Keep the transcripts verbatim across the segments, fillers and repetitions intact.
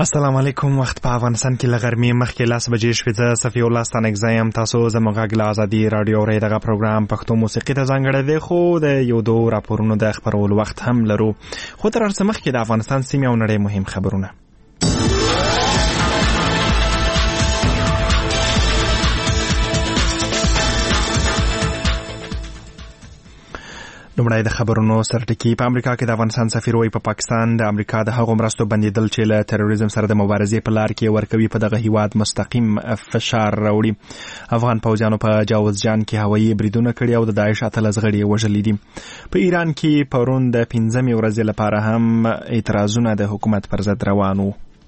السلام علیکم. وخت په افغانستان کې لغرمې مخکې لاس بجې شوې. زه صفي الله ستانکزایم. تاسو زموږ غږ له ازادي رادیو اورئ. دغه پروګرام پښتو موسیقي ته ځانګړی دی، خو د یو دوه راپورونو د خپرولو وخت هم لرو. خو تر هر څه مخکې د افغانستان سیمې او نړۍ مهم خبرونه. لومړی د خبرونو سرټکی. په امریکا کې د افغانستان سفیر وایي په پا پاکستان د امریکا د هغو مرستو بندیدل چې له تروریزم سره د مبارزې په لار کې ورکوي په دغه هیواد مستقیم فشار راوړي. افغان پوځیانو په جاوزجان کې هوایي بریدونه کړي او د داعش اتلس غړي وژلي دي. په ایران کې پرون د پنځمې ورځې لپاره هم اعتراضونه د حکومت پر ضد روان وو.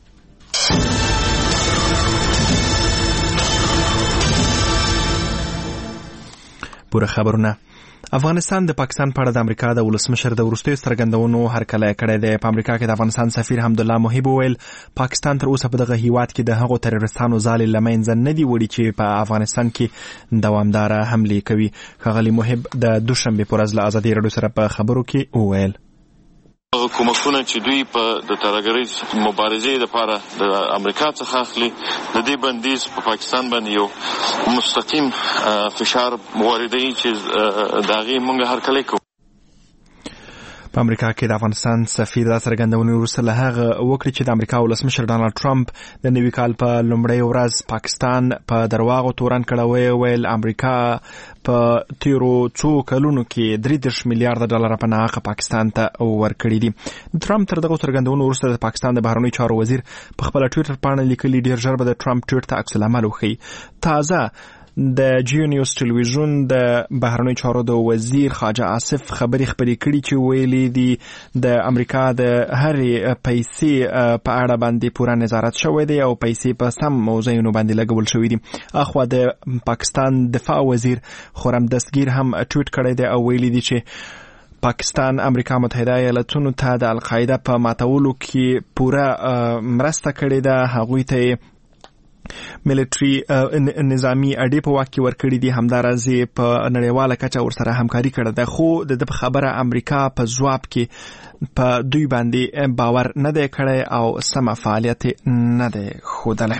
پوره خبرونه. افغانستان د پاکستان په اړه د امریکا د ولسمشر د وروستیو څرګندونو هرکلی کړی دی. په امریکا کې د افغانستان سفیر حمدالله محب وویل پاکستان تر اوسه په دغه هیواد کې د هغو تروریستانو ځالې له منځه نه دي وړي چې په افغانستان کې دوامداره حملې کوي. ښاغلي محب د دوشنبې په ورځ له ازادي راډیو سره په خبرو کې وویل کومکونه چې دوی په د ترهګرۍ مبارزې لپاره د امریکا څخه اخلي، د دې بندیز په پاکستان باندې یو مستقیم فشار واردوي چې د هغې موږ هرکلی کوو. په امریکا کې د افغانستان سفیر دا څرګندونې وروسته له هغه وکړي چې د امریکا ولسمشر ډانلډ ټرمپ د نوي کال په لومړۍ ورځ پاکستان په درواغو تورن کړی. ویل امریکا په تیرو څو کلونو کې درې دېرش میلیارډ ډالر په ناحقه پاکستان ته ورکړي دي. ټرمپ تر دغه څرګندونو وروسته د پاکستان د بهرنیو چارو وزیر په خپله ټویټر پاڼه لیکلي ډېر ژر به د ټرمپ ټویټ ته عکس العمل وښیي. تازه د جیو نیوز ټلویزیون د بهرنیو چارو د وزیر خواجه آصف خبري خبرې کړي چې ویلي دي د امریکا د هرې پیسې په اړه باندې پوره نظارت شوی دی او پیسې په سم موضوعونو باندې لګول شوي دي. اخوا د پاکستان دفاع وزیر خرم دستگیر هم ټویټ کړی دی او ویلي دي چې پاکستان امریکا متحده ایالتونو ته د القاعده په ماتولو کې پوره مرسته کړې ده. هغوی ته ملټري نظامی اډې په واک کې ورکړي دي، همدارنګه په نړیواله کچه ورسره همکاري کړې ده. خو د دې خبره امریکا په ځواب کې په دوی باندې باور نه دی کړی او سم فعالیت نه دی ښودلی.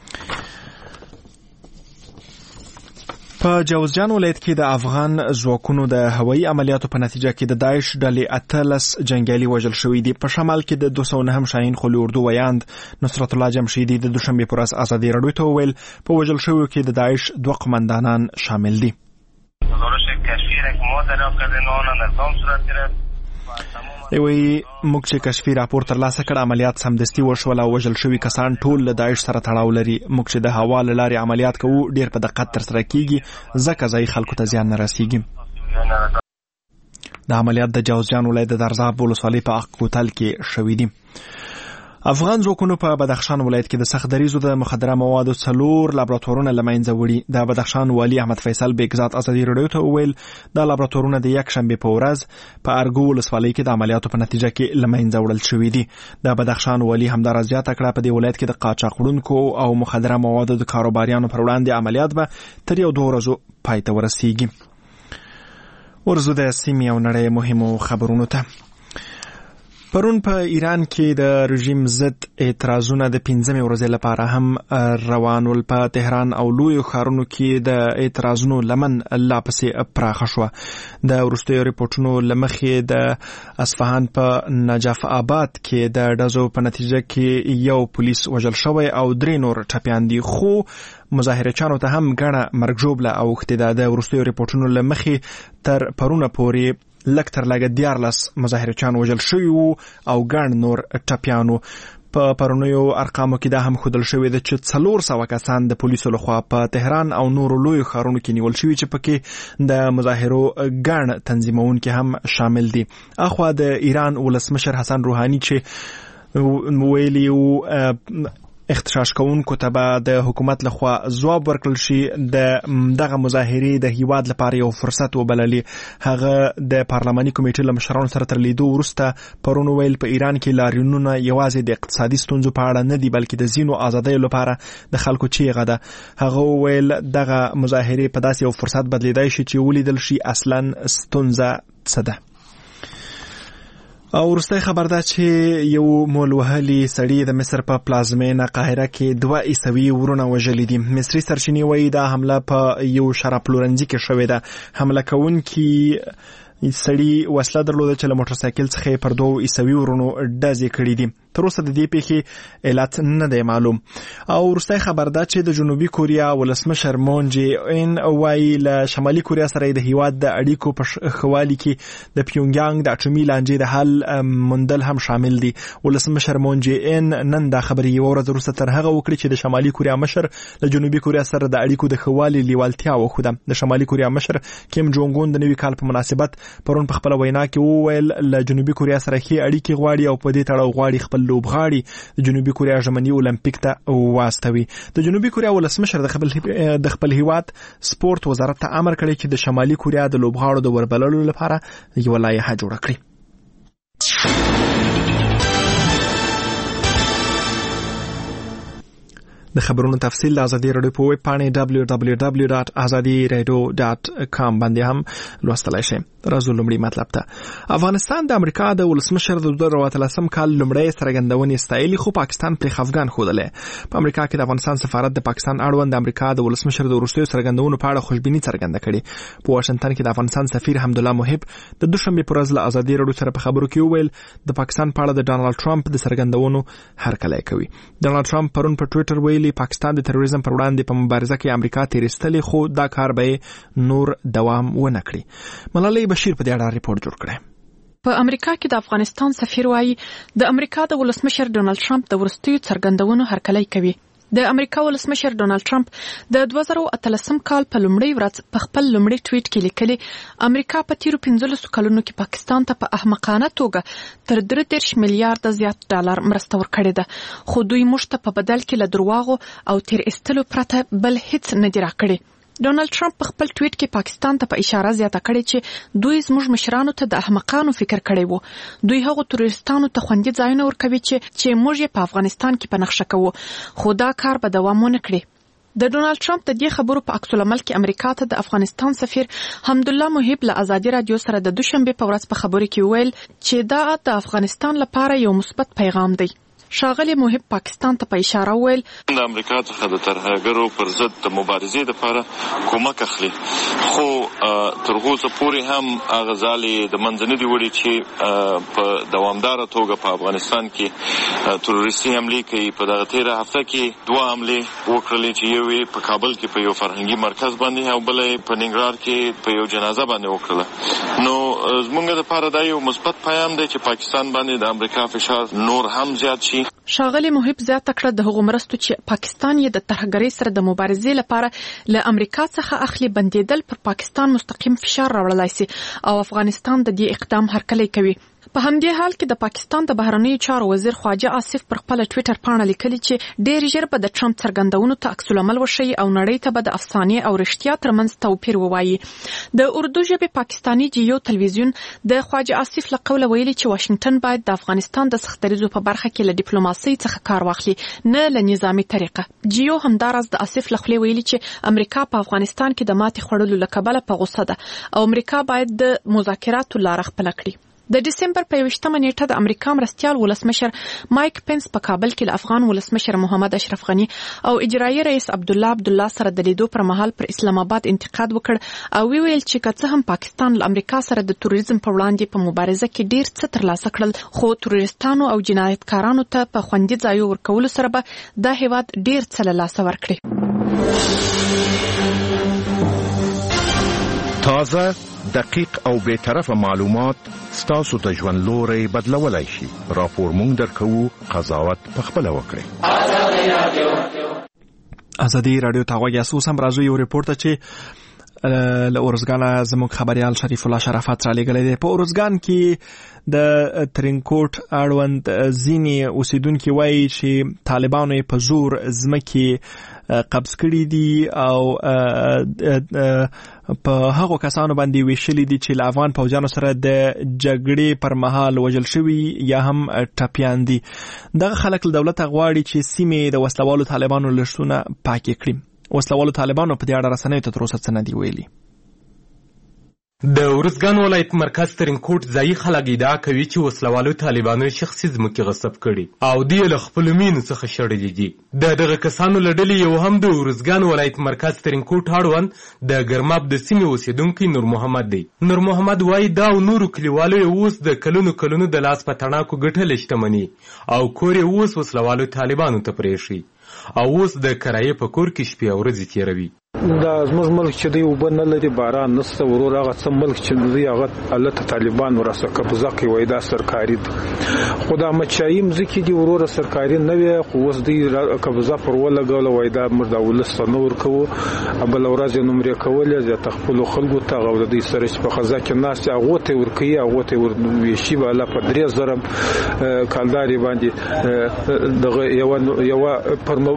په جوزجان ولایت کې د افغان ځواکونو د هوایي عملیاتو په نتیجه کې د داعش ډلې اتلس جنګیالي وژل شوي دي. په شمال کې د دوه سوه نهم شاهین خولي اردو ویاند نصرت الله جمشیدي د دوشنبې په ورځ ازادي راډیو ته وویل په وژل شویو کې د داعش دوه قمندانان شامل دي. گزارش کشفی را که ما دریافت کردیم آن نظام صورت گرفت. دوی موږ چې کشفي راپور ترلاسه کړ عملیات سمدستي وشول او وژل شوي کسان ټول له داعش سره تړاو لري. موږ چې د هوا له لارې عملیات کوو ډیر په دقت ترسره کیږي ځکه ځایي خلکو ته زیان نه رسیږي. د عملیات د جوزجان ولایت د درزاب ولسوالۍ په اق کوتل کې شوي دي. افغان ځواکونو په بدخشان ولایت کې د سخت دریزو د مخدره موادو څلور لابراتوارونه له منځه وړي. د بدخشان والي احمد فیصل بیگزاد ازادي راډیو ته وویل دا لابراتوارونه د یکشنبې په ورځ په ارګو ولسوالۍ کې د عملیاتو په نتیجه کې له منځه وړل شوي دي. د بدخشان والي همداراز زیاته کړه په دې ولایت کې د قاچاق وړونکو او مخدره موادو د کاروباریانو پر وړاندې عملیات به تر یو دوه ورځو پای ته ورسیږي. ورځو د سیمې او نړۍ مهمو خبرونو ته. پرون په ایران کې د رژیم ضد اعتراضونه د پنځمې ورځې لپاره هم روان ول. په تهران او لویو ښارونو کې د اعتراضونو لمن لا پسې پراخه شوه. د وروستیو ریپورټونو له مخې د اصفهان په نجف آباد کې د ډزو په نتیجه کې یو پولیس وژل شوی او درې نور ټپیان دي، خو مظاهرچیانو ته هم ګڼه مرګ ژوبله اوښتې ده. د وروستیو ریپورټونو له مخې تر پرونه پورې لږ تر لږه دیارلس مظاهرچیان وژل شوي وو او ګڼ نور ټپیانو. په پرونیو ارقامو کې دا هم ښودل شوې ده چې څلور سوه کسان د پولیسو لخوا په تهران او نورو لویو ښارونو کې نیول شوي چې پکې د مظاهرو ګڼ تنظیمونکي هم شامل دي. اخوا د ایران ولسمشر حسن روحاني چې ویلي وو اختشاش کوونکو ته به د حکومت لخوا ځواب ورکړل شي، د دغه مظاهرې د هیواد لپاره یو فرصت وبللي. هغه د پارلماني کمیټې له مشرانو سره تر لیدو وروسته پرون ویل په ایران کې لاریونونه یوازې د اقتصادي ستونزو په اړه نه دي بلکې د ځینو ازادیو لپاره د خلکو چیغه ده. هغه ویل دغه مظاهرې په داسې یو فرصت بدلیدای شي چې ولیدل شي اصلا ستونزه څه ده. او وروستی خبر ده چې یو مولوهلي سړی د مصر په پلازمینه قاهره کې دوه عیسوي ورونه وژلي دي. مصري سرچینې وایي دا حمله په یو شراب پلورنځي کې شوې ده. حمله کوونکي سړی وسله درلوده چې له موټر سایکل څخه پر دوه عیسوي ورونو ډزې کړې دي. تر اوسه د دې پیښې علت نه دی معلوم. او وروستی خبر ده چې د جنوبي کوریا ولسمشر مون جې ان وایي له شمالي کوریا سره د هیواد د اړیکو په ښه والي کې د پیونګیانګ د اټومي لانجې د حل موندل هم شامل دي. ولسمشر مون جې ان نن دا خبرې یوه ورځ وروسته تر هغه وکړي چې د شمالي کوریا مشر له جنوبي کوریا سره د اړیکو د ښه والي لیوالتیا وښوده. د شمالي کوریا مشر کیم جونګ اون د نوي کال په مناسبت پرون په خپل وینا کې وویل له جنوبي کوریا سره ښې اړیکې غواړي او په دې تړاو غواړي خپل لوبغاړي د جنوبي کوریا ژمني اولمپیک ته واستوي. د جنوبي کوریا ولسمشر د خپل د خپل هیواد سپورت وزارت ته امر کړی چې د شمالي کوریا د لوبغاړو د وربللو لپاره یو لایحه جوړه کړي. د خبرونو تفصیل د ازادي رادیو په ویب پاڼه دبلیو دبلیو دبلیو ډاټ ازادي رادیو ډاټ کام باندې هم لوستلای شئ. راځو لومړی مطلب ته. افغانستان د امریکا د ولسمشر د دوه زره اتلسم کال لومړی څرګندونې ستایلې خو پاکستان پرې خفګان ښودلی. په امریکا کې د افغانستان سفارت د پاکستان اړوند د امریکا د ولسمشر د وروستیو څرګندونو په اړه خوشبیني څرګنده کړې. په واشنگټن کې د افغانستان سفیر حمدالله محب د دوشنبې په ورځ له ازادي رادیو سره په خبرو کې وویل د پاکستان په اړه د ډانلډ ټرمپ د څرګندونو هرکلی کوي. ډانلډ ټرمپ پرون په ټویټر ویلي پاکستان د تروریزم پر وړاندې په مبارزه کې امریکا تیرستلې خو دا کار به نور دوام ونه کړي. ملالۍ بشیر په دې اړه ریپورت جوړ کړی. په امریکا کې د افغانستان سفیر وایي د امریکا د ولسمشر ډونالد ټرمپ د وروستیو څرګندونو هرکلی کوي. د امریکا ولسمشر ډونالد ټرمپ د دوه زره اتلسم کال په لومړۍ ورځ په خپل لومړي ټویټ کې لیکلي امریکا په تیرو پنځلسو کلونو کې پاکستان ته په احمقانه توګه تر درې دېرش میلیارډه زیات ډالر مرسته ورکړې ده، خو دوی موږ ته په بدل کې له دروغو او تیر ایستلو پرته بل هیڅ نه دي راکړي. ډونالد ټرمپ په خپل ټویټ کې پاکستان ته په اشاره زیاته کړې چې دوی زموږ مشرانو ته د احمقانو فکر کړی وو. دوی هغو تروریستانو ته خوندي ځایونه ورکوي چې چې موږ یې په افغانستان کې په نقشه کوو، خو دا کار به دوام ونه کړي. د ډونالد ټرمپ د دې خبرو په عکس العمل کې امریکا ته د افغانستان سفیر حمدالله محب له ازادي رادیو سره د دوشنبې په ورځ په خبرو کې ویل چې دا د افغانستان لپاره یو مثبت پیغام دی. ښاغلی محب پاکستان ته په اشاره ویل د امریکا څخه د ترهګرو پر ضد د مبارزې لپاره کومک اخلي، خو تر اوسه پورې هم هغه ځالې د منځ نه دي وړي چې په دوامداره توګه په افغانستان کې تروریستي حملې کوي. په دغه تېره هفته کې دوه حملې وکړلې چې یو یې په کابل کې په یو فرهنګي مرکز باندې او بله یې په ننګرهار کې په یو جنازه باندې وکړله. نو زموږ لپاره دا یو مثبت پیغام دی چې پاکستان باندې د امریکا فشار نور هم زیات شي. ښاغلی محب زیاته کړه د هغو مرستو چې پاکستان یې د ترهګرۍ سره د مبارزې لپاره له امریکا څخه اخلي بندېدل پر پاکستان مستقیم فشار راوړلی سي او افغانستان د دې اقدام هرکلی کوي. په همدې حال کې د پاکستان د بهرنیو چارو وزیر خواجه آصف پر خپل ټویټر پاڼه لیکلي چې ډېر ژر به د ټرمپ څرګندونو ته عکس العمل وشي او نړۍ ته به د افسانې او رښتیا ترمنځ توپیر ووایي. د اردو ژبې پاکستاني جیو تلویزیون د خواجه آصف له قوله ویلي چې واشنگټن باید د افغانستان د سختدریزو په برخه کې له ډیپلوماسۍ څخه کار واخلي، نه له نظامي طریقه. جیو همداراز د آصف له خولې ویلي چې امریکا په افغانستان کې د ماتې خوړلو له کبله په غوسه ده او امریکا باید د مذاکراتو لاره خپله کړي. د ډسمبر په یوویشتمه نیټه د امریکا مرستیال ولسمشر مایک پنس په کابل کې له افغان ولسمشر محمد اشرف غني او اجرایي رئیس عبدالله عبدالله سره د لیدو پر مهال پر اسلام آباد انتقاد وکړ او ویل چې که څه هم پاکستان له امریکا سره د تروریزم په وړاندې په مبارزه کې ډیر څه ترلاسه کړل، خو تروریستانو او جنایتکارانو ته په خوندي ځایو ورکولو سره به دا هیواد ډیر څه له لاسه ورکړي. تازه، دقیق او بی‌طرفه معلومات ستاسو ته ژوند لوري بدلولای شي. راپور مونږ درکوو، قضاوت پخپله وکړئ. ازادي رادیو ته غوږ یاست. هم راځو یو ریپورت چې له اورزګانه زموږ خبريال شریف الله شرافت را لګلې دی. په اورزګان کې د ترینکوټ اړوند ځینی اوسیدونکو وایي چې طالبانو په زور ځمکې قبض کړي دي او په هغو کسانو باندې ویشلي دي چې له افغان پوځیانو سره د جګړې پر مهال وژل شوي یا هم ټپیان دي. دغه خلک له دولته غواړي چې سیمې د وسلوالو طالبانو لښتونه پاکې کړي. وسلوالو طالبانو په دې اړه رسنیو ته تر اوسه څه نه دي ویلي. د ارزګان ولایت مرکز ترینکوټ ځایي خلک ادعا کوي چې وسلوالو طالبانو شخصي ځمکې غصب کړي او دوی له خپلو مینو څخه شړلي دي. د دغه کسانو له ډلې یو هم د ارزګان ولایت مرکز ترینکوټ اړوند د ګرماب د سیمې اوسېدونکی نور محمد دی. نور محمد وایي دا او نورو کلیوالو یې اوس د کلونو کلونو د لاس په تڼاکو ګټلې شتمني او کور یې اوس وسلوالو طالبانو ته پرېښي او اوس د کرایې په کور کې شپې او ورځې تېروي. دا زموږ ملک چې دی اوبه نه لري، باران نشته، ورور هغه څه ملک چې دی هغه هلته طالبان ورسره قبضه کوي، وایي دا سرکاري ده. خو دا مچایي مځکې دي وروره سرکاري نه وي، خو اوس دوی قبضه پر ولګوله، وایي دا موږ دا ولس ته نه ورکوو. بله ورځ یې نمرې کولې زیاته خپلو خلکو ته او د دوی سره چې په خزا کې ناست هغو ته یې ورکوي، هغو ته یې ورویشي به الله په درې زره کالدارې باندې دغه یوه پر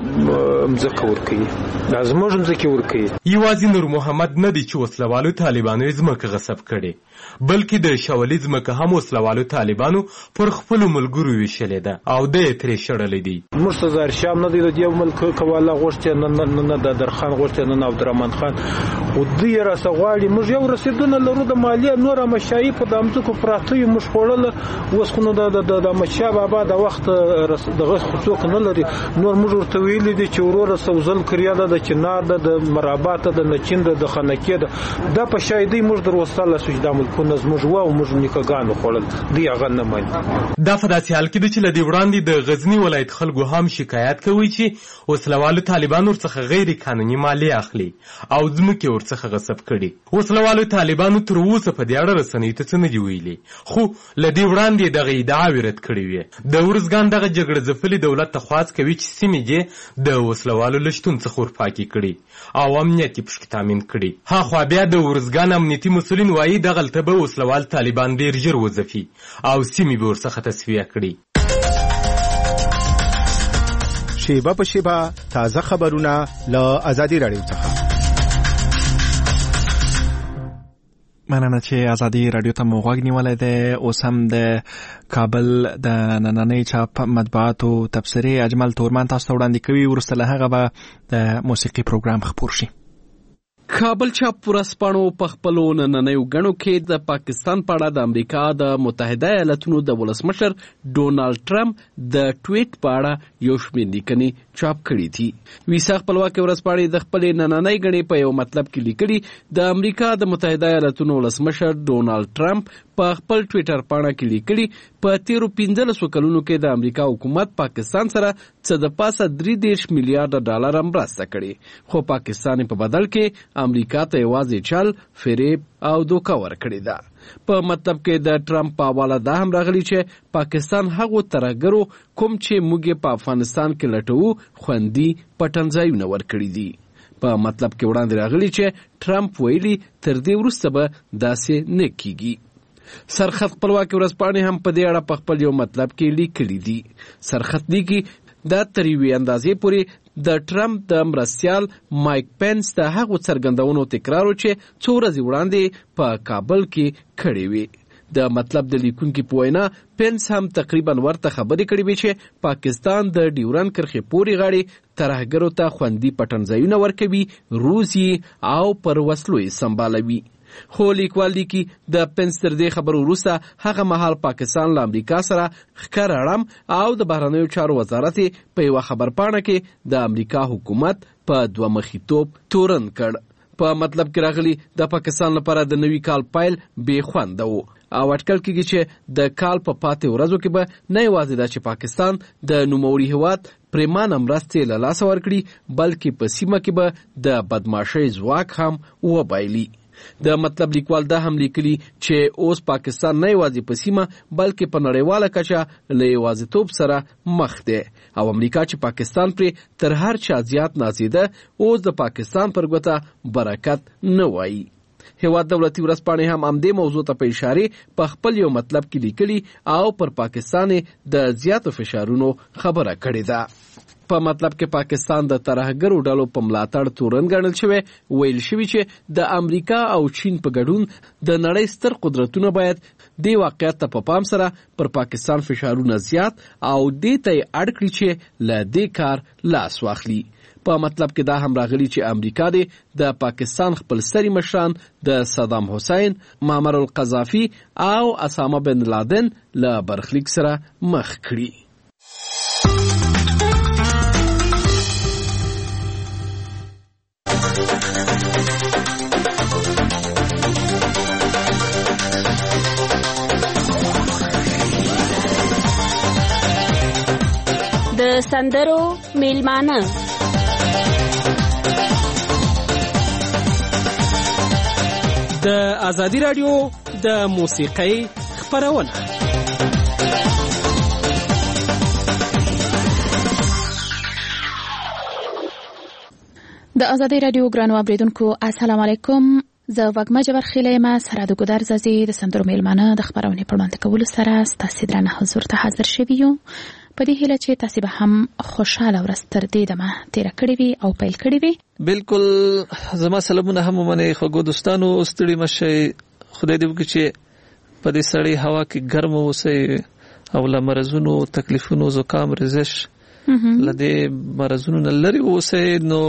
مځکه ورکوي. دا زموږ مځکې ورکوي. یوازې نور محمد نه دی چې وسلوالو طالبانو یې ځمکه غصب کړې، بلکې د شولي ځمکه هم وسلوالو طالبانو پر خپلو ملګرو ویشلې ده او دی یې ترې شړلی دی. موږ ته زهرشام نه دی د دې ملک کواله غوښتې، نه نه د درخان غوښتې، نه عبدالرحمن خان، خو دوی یې راسه غواړي. موږ یو رسېدونه لرو د مالیې، نور مشایي په د مځکو پراته وي، موږ خوړله. اوس خو نو د احمدشاه بابا د وخت دغه څوک نه لري. نور موږ ورته ویلي دي چې وروره سوزل کریا ده، د چنار ده، د مرابات ده، د نچین ده، د خنکې ده. دا په شایدۍ موږ در وستله شو چې دا ملکونه زموږ وه او موږ نیکهګانو خوړل، دوی هغه نه مني. دا په داسې حال کې ده چې له دې وړاندې د غزني ولایت خلکو هم شکایت کوي چې وسلوالو طالبانو ورڅخه غیر قانوني مالیه اخلي او ځمکې ورڅخه غصب کړي. وسلوالو طالبانو تر اوسه په دې اړه رسنیو ته څه نه دي ویلي، خو له دې وړاندې دغه ادعاوې رد کړې وې. د ارزګان دغه جګړه ځپلي دولت ته خواست کوي چې سیمې یې د وسلوالو له شتون څخه ورپاکې کړي او امنیت یې پشکې تامین کړي. هاخوا بیا د ارزګان امنیتي مسؤلین وایي دغلته به وسلوال طالبان ډېر ژر وځپي او سیمې به ورڅخه تصفیه کړي. شیبه په شیبه تازه خبرونه له ازادي راډیو څخه. مننه چې ازادي راډیو ته مو غوږ نیولی دی. اوس هم د کابل د نننۍ چاپ مطبوعاتو تبصرې اجمل تورمان تاسو ته وړاندې کوي. وروسته له هغه به د موسیقي پروګرام خپور شي. کابل چاپ ورځپاڼو په خپلو نننیو ګڼو کې د پاکستان په اړه د امریکا د متحده ایالاتونو د ولسمشر ډونالډ ټرمپ د ټویټ په اړه یو شمېر لیکنې چاپ کړي دي. ویسا خپلواکې ورځپاڼې د خپلې نننۍ ګڼې په یو مطلب کې لیکلي د امریکا د متحده ایالاتونو ولسمشر ډونالډ ټرمپ په خپل ټویټر پاڼه کې لیکلي په تیرو پنځلسو کلونو کې د امریکا حکومت پاکستان سره څه د پاسه درې دېرش میلیارډه ډالر مرسته کړې، خو پاکستان په بدل کې امریکا ته یوازې چل، فریب او دوکه ورکړې ده. په مطلب کې د ټرمپ په حواله دا هم راغلی چې پاکستان هغو ترهګرو کوم چې موږ په افغانستان کې لټوو خوندي پټنځایونه ورکړي دي. په مطلب کې وړاندې راغلی چې ټرمپ ویلي تر دې وروسته به داسې نه کیږي. سرخط خپلواکې ورځپاڼې هم په دې اړه په خپل یو مطلب کې لیکلي دي. سرخط لیکي دا تر یوې اندازې پورې د ټرمپ د مرستیال مایک پینس د هغو څرګندونو تکرار و چې څو ورځې وړاندې په کابل کې کړې وې. د مطلب د لیکونکي په وینا پینس هم تقریبا ورته خبرې کړې وې چې پاکستان د ډیورن کرښې پورې غاړې ترهګرو ته خوندي پټنځایونه ورکوي، روزي او پر وسلو یې سمبالوي. خو لیکوال لیکي د پینس تر دې خبرو وروسته هغه مهال پاکستان له امریکا سره ښکر اړم او د بهرنیو چارو وزارت په یوه خبرپاڼه کې د امریکا حکومت په دوه مخیتوب تورن کړ. په مطلب کې راغلی د پاکستان لپاره د نوي کال پیل بې خونده و او اټکل کېږي چې د کال په پاتې ورځو کې به نه یوازې دا چې پاکستان د نوموړي هېواد پرېمانه مرستې له لاسه ورکړي، بلکې په سیمه کې به د بدماشۍ ځواک هم وبایلي. د مطلب لیکوال دا هم لیکلي چې اوس پاکستان نه یوازې په سیمه بلکې په نړیواله کچه له یوازیتوب سره مخ دی او امریکا چې پاکستان پرې تر هر چا زیات نازیده اوس د پاکستان پر ګوته برکت نه وایي. هیواد دولتي ورځپاڼې هم همدې موضوع ته په اشارې په خپل یو مطلب کې لیکلي او پر پاکستان د زیاتو فشارونو خبره کړې ده. په مطلب کې پاکستان د ترهګرو ډلو په ملاتړ تورن ګڼل شوی. ویل شوی چې د امریکا او چین په ګډون د نړۍ ستر قدرتونه باید دې واقعیت ته په پام سره پر پاکستان فشارونه زیات او دې ته یې اړ کړي چې له دې کار لاس واخلي. په مطلب کې دا هم راغلی چې امریکا دې د پاکستان خپل سری مشران د صدام حسین، معمر القذافي او اسامه بن لادن له برخلیک سره مخ کړي. د سندرو میلمانه د ازادي رادیو د موسیقۍ خپرونه. د ازادي رادیو ګرانو اوریدونکو السلام علیکم. زه وګما جبر خیله ما سره د ګودر زازي د سندرو میلمانه د خبرونه په وړاندې کولو سره ستاسو درنه حضور ته حاضر شوی یم. په دې هیله چې تاسو به هم خوشاله ورځ تر دې دمه تیر کړی وي او پیل کړی وي. بالکل زما سلامونه هم منه خو دوستانو ستړي مشه. خدای دې وکړي چې په دې سړی هوا کې ګرم اوسئ او له مرزونو تکلیفونو زکام رزش لدې مرزونو نه لري اوسئ. نو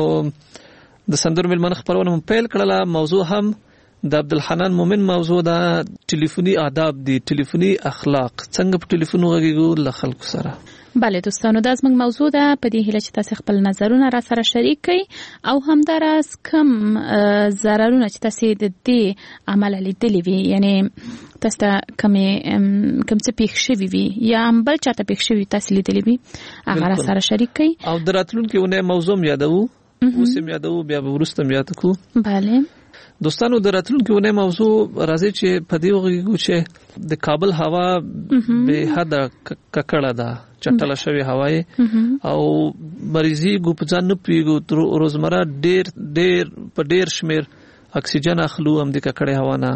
د سندرو میلمانه خبرونه هم پیل کړله. موضوع هم د عبدالحنان مومن موضوع ده. ټلیفوني آداب دي، ټلیفوني اخلاق، څنګه په ټلیفون وغږیږو له خلکو سره. بله دوستانو دا زموږ موضوع ده. په دې هیله چې تاسو خپل نظرونه را سره شریک کړئ او همداراز کوم ضررونه چې تاسو د دې عمل لیدلي وي، یعنی تاسو کوم کوم څه پیښ شوی وي یا بل چاته پیښ شوی تاسو لیدلي وي هغه را سره شریک کړئ. او د راتلونکي ونه موضوع یادو اوس هم یادو بیا به ورسته یاد کو. بله دوستانو د راتلونکي ونه موضوع راځي چې په دې وغږیږو چې د کابل هوا به حد ککړه ده، چټله شوی هواي او مریضي ګوپځان نه پیګو روزمره ډېر ډېر په ډېر شمیر اکسیجن اخلو هم د ککړې هوا نه.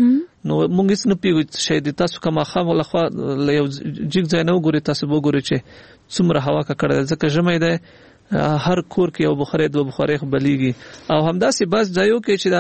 نو مونږ هیڅ نه پیګو شاید تاسو کومه خامه لخوا یو جګ ځای نه وګورئ، تاسو وګورئ چې څومره هوا ککړه ده. ځکه ژمی ده هر کور کې یو بخاري دوه بخاري خبليږي او همداسې بس ځایو کې چې دا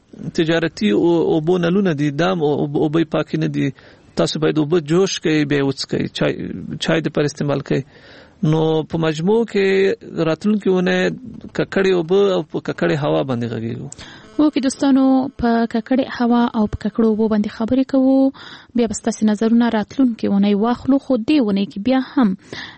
تجارتي او بونلونه دي دام او به پاکي نه دي. تاسو باید وب جوش کوي به وڅکي چای چای د پر استعمال کوي. نو په مجموع کې راتلونکي ونه ککړې او او په ککړې هوا باندې غږیږو. او کې دوستانو په ککړې هوا او په ککړو وب باندې خبرې کوو. بیا بستاسي نظرونه راتلونکي ونه واخلو. خو دې ونه کې بیا هم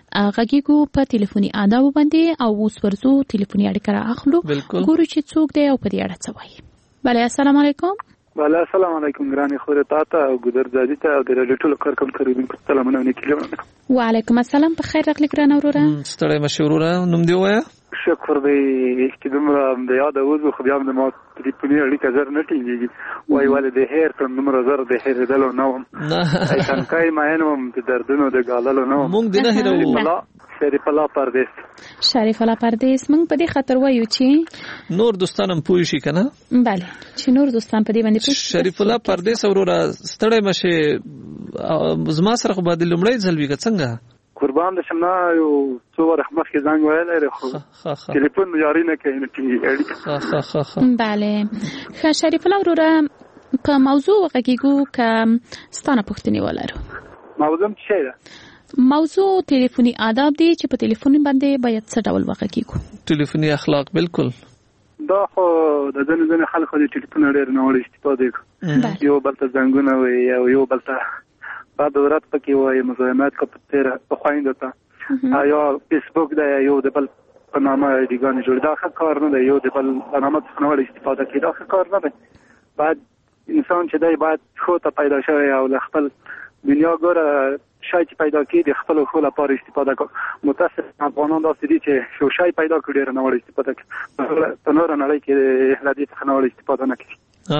غږیږو په ټلیفوني آداب باندې او اوس ورزو ټلیفوني اړیکه را اخلو. ګورو چې څوک دی او په دې اړه څه وایي. بله السلام علیکم. بله السلام علیکم ګرانې خورې تاته او ګودر زادي ته او د رادیو ټولو کارکوونکو اوریدونکو ته سلامونه وکړم. وعلیکم السلام. په خیر راغلی ګرانه وروره. ستړی مشه وروره. نوم دې ووایه. شکر دی چې دومره د یاده وځو خو بیا هم د ما ټلیفوني اړیکه زر نه ټینګېږي. وایي ولې د هیر کړم دومره زر د هېرېدلو نه وم، ایتنکای مین وم د دردونو د ګاللو نه وم. مونږ دې نه هېروو. شریف الله پردیس. شریف الله پردیس. موږ په دې خاطر وایو چې نور دوستان هم پوه شي کنه. بله چې نور دوستان په دې باندې پوه شي. شریف الله پردیس وروره ستړی مشه. زما سره خو باندې لومړی ځل ویګه څنګه قربان د شمنا یو څو ورخ مخکې زنګ ویلی خو ټلیفون مې جاري نه کوي نه ټینګېږي. بله ښه شریف الله وروره په موضوع وغږیږو که ستانه پوښتنې ولرو. موضوع څه شی ده؟ موضوع ټلیفوني آداب دي چې په ټلیفون باندې باید څه ډول وغږیږو. ټلیفوني اخلاق. بالکل دا خو د ځینې ځینې خلکو د ټلیفون ډېر ناوړه استفاده کوي. یو بل ته زنګونه وایي او یو بل ته بعد ورات پکې وایي مزاحمت کو په تیر په خوينده ته یا فیسبوک دا یو د بل په نامه دیګان جوړ دا ښه کار نه دی. یو د بل په نامه څخه ناوړه استفاده کوي دا ښه کار نه دی. بعد انسان چې دی باید خو ته پیدا شوی او خپل دنیا ګوره شای چې پیدا کړي د خپل خو لپاره استفاده کوي. متاسف افغانان داسې دي چې شو شای پیدا کړي ډېر ناوړه استفاده کوي. په نور نړۍ کې هلادي څخه ناوړه استفاده نه کوي.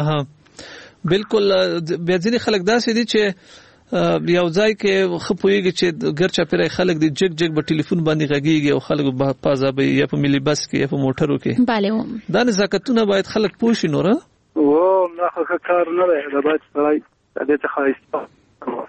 اها بالکل. بیا ځینې خلک داسې دي چې یو ځای کې خپويږي چې ګرچا پیرای خلک د جګ جګ په ټلیفون باندې غږیږي او خلک په پازابي یا په ملي بس کې یا په موټرو کې. bale دا نزاکتونه باید خلک پوه شي. نور او نه خو کار نه دی. دا باید سړی د دې څخه استفاده.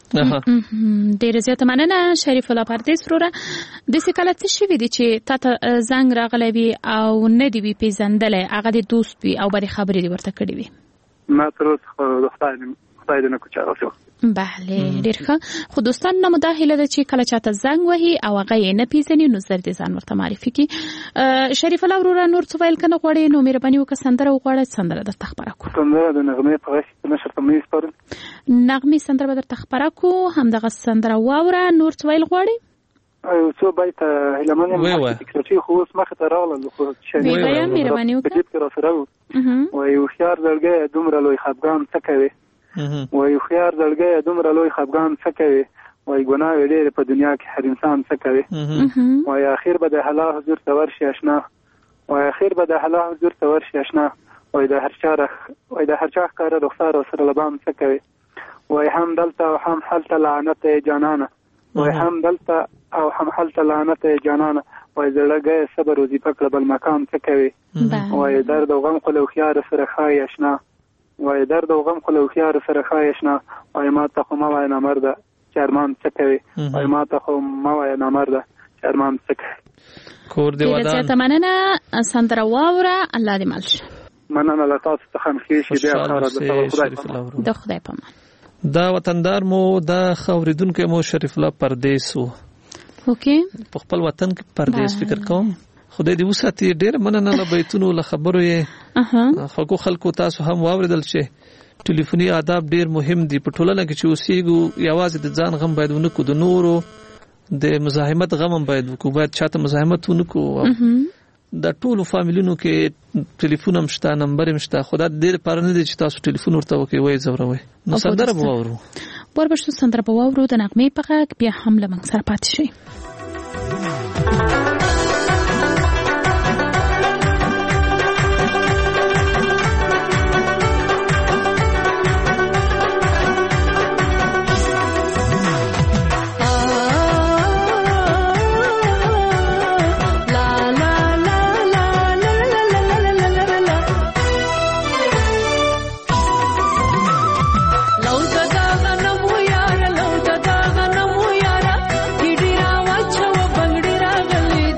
ډېر زیات مننه شریف الله پردیس وروره. د څه کله څه شوي دي چې تا ته زنګ راغلی وي او نه دی وي پیژندلی هغه د دوست وي او بلې خبرې دې ورته کړې وي؟ ما تر اوسه خو د خدای خدای دې نه کوچاره شو. بله ډیر ښه. خو دوستان نه مداخله ده چې کله چاته زنګ وهي او هغه یې نه پیژني نو زر دې ځان ورته معرفي کړي. شریف الله وروره نور څه ویل کنه غواړي نو مهرباني وکړه سندره وغواړه سندره درته خبره کو. سندره د نغمې په غږ کې نشر تمې سپارل. نغمې سندره به درته خبره کو همدغه سندره واوره نور څه ویل غواړي. او څو بیت هلمانه مخ کې خو اوس مخ ته راغله خو شي وي مهرباني وکړه. په دې کې را سره و یو خيار درګه دومره لوی خفګان څه کوي وای خيار دلګي دومره لوی خفګان څه کوي وای ګناه ډېر په دنیا کې هر انسان څه کوي وای اخر به د حلا حضور ته ورشي آشنا وای اخر به د حلا حضور ته ورشي آشنا وای د هر چا وای د هر چا کار رخصار سره لبام څه کوي وای هم دلته او هم حالت لعنت جانانه وای هم دلته او هم حالت لعنت جانانه وای زړګي صبر او دې پکړه بل مکان څه کوي وای درد او غم خو له خيار سره خای آشنا وای درد او غم خو له خيار سره خایشنا وای ما ته خو ما وای نامرده چرمان څه کوي وای ما ته خو ما وای نامرده چرمان څه کوي. کور دی ودان ته مننه سندره واوره الله دې مل شي. مننه له تاسو څخه مخکې بیا خبره د خدای په امان. دا وطندار مو د خوریدونکو مو شریف الله پردیس وو. اوکې په خپل وطن کې پردیس فکر کوم خدای دې وساتي. ډېر مننه له بیتونو له خبرو یې اها خلکو خلکو تاسو هم واوریدل چې ټلیفوني آداب ډېر مهم دي په ټولنه کې چې اوسېږو. یوازې د ځان غم باید ونکو د نورو د مزاحمت غم هم باید وکړو باید چاته مزاحمت ونکو. د ټولو فامیلونو کې ټلیفون هم شته نمبر هم شته خو دا ډېر لپاره نه دی چې تاسو ټلیفون ورته وکړئ وایي ځوروئ. نو سندره به واورو ورپسې سندره به واورو د نغمې په غږ بیا هم له موږ سره پاتې شئ. لو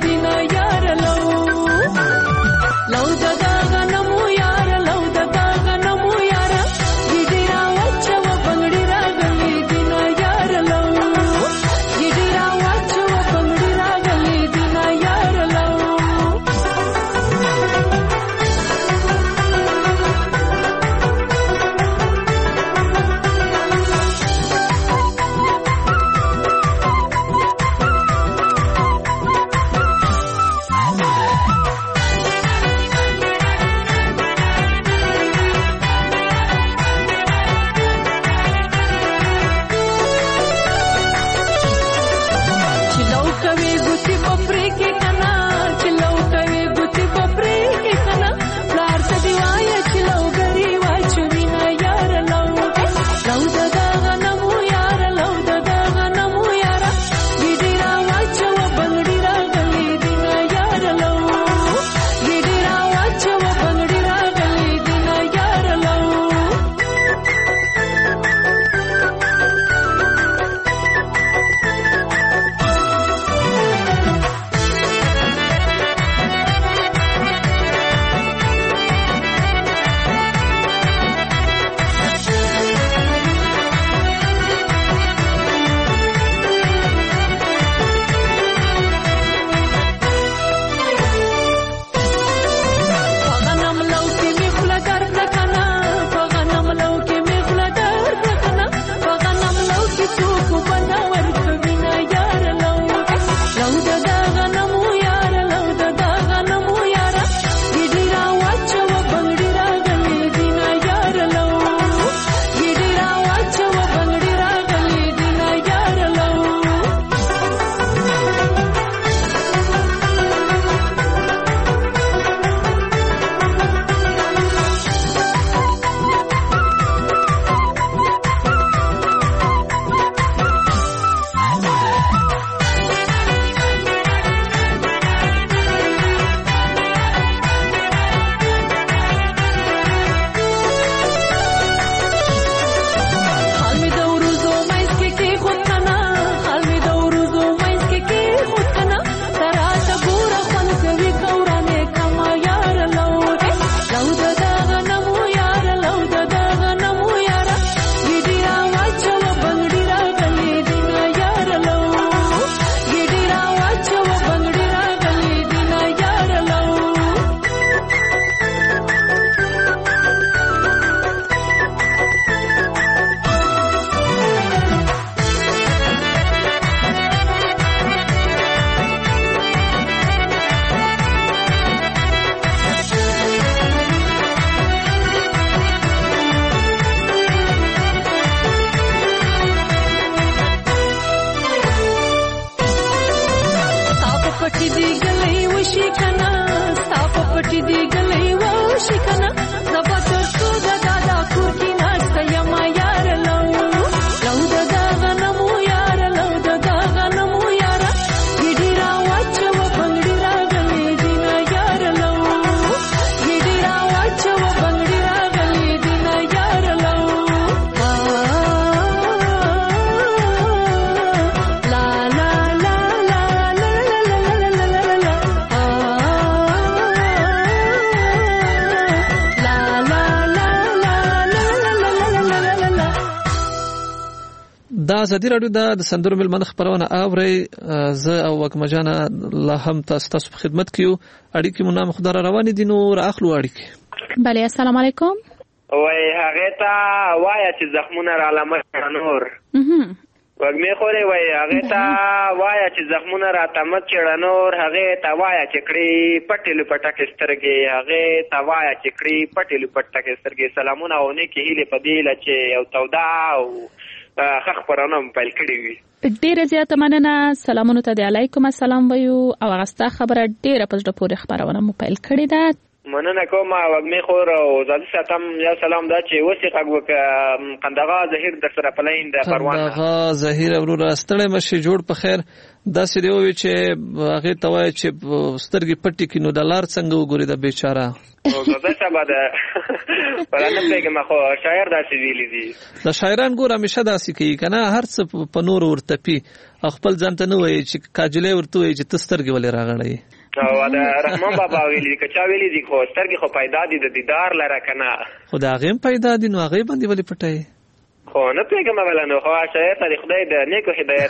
دا ازادي رادیو د سندرو ملمنه خبرونه اوري زه او وکمجان لا هم تاسو تاسو په خدمت کې یو اړیکې مو نام خدای روان دي نو راخلو اړیکې. بله السلام علیکم. وای هغه ته وای چې زخمونه را علامه نور وګمې خوري وای هغه ته وای چې زخمونه را تمت چړ نور هغه ته وای چې کړي پټلو پټک سترګې هغه ته وای چې کړي پټلو پټک سترګې سلامونه او نه کې هله پدیله چې یو تودا او خخ پرانه پیل کړی وي. ډیره زیاته مننه. سلامونه ته د علیکم السلام ویو او غستا خبره ډیره پزړه پورې خبرونه مو پیل کړی ده. مننه کوم وګمې خور او زادي ساتم یا سلام دا چې وسې قغو قندغه زهیر در سره پلاین د پروان قندغه زهیر ورو راستړې مشه جوړ په خیر دا سې دی چې هغه توای چې سترګې پټی کینو د لار څنګه وګوري د بیچاره او زده سبا ده پرانه پیګه ما خو شاعر داسې ویلي دي. د شاعران ګور همیشه داسې کوي کنه هر څه په نور ورتپی خپل ځان ته نه وایي چې کاجلې ورته وایي چې تسترګې ولې راغړې او دا رحمان بابا ویلي کچا ویلي دي خو سترګې خو پیدا دي د دیدار لره کنه خو دا غیم پیدا دي نو هغه باندې ولې پټای خو نه پیګم ولا نو خو شاعر ته خدای د نیکو هدایت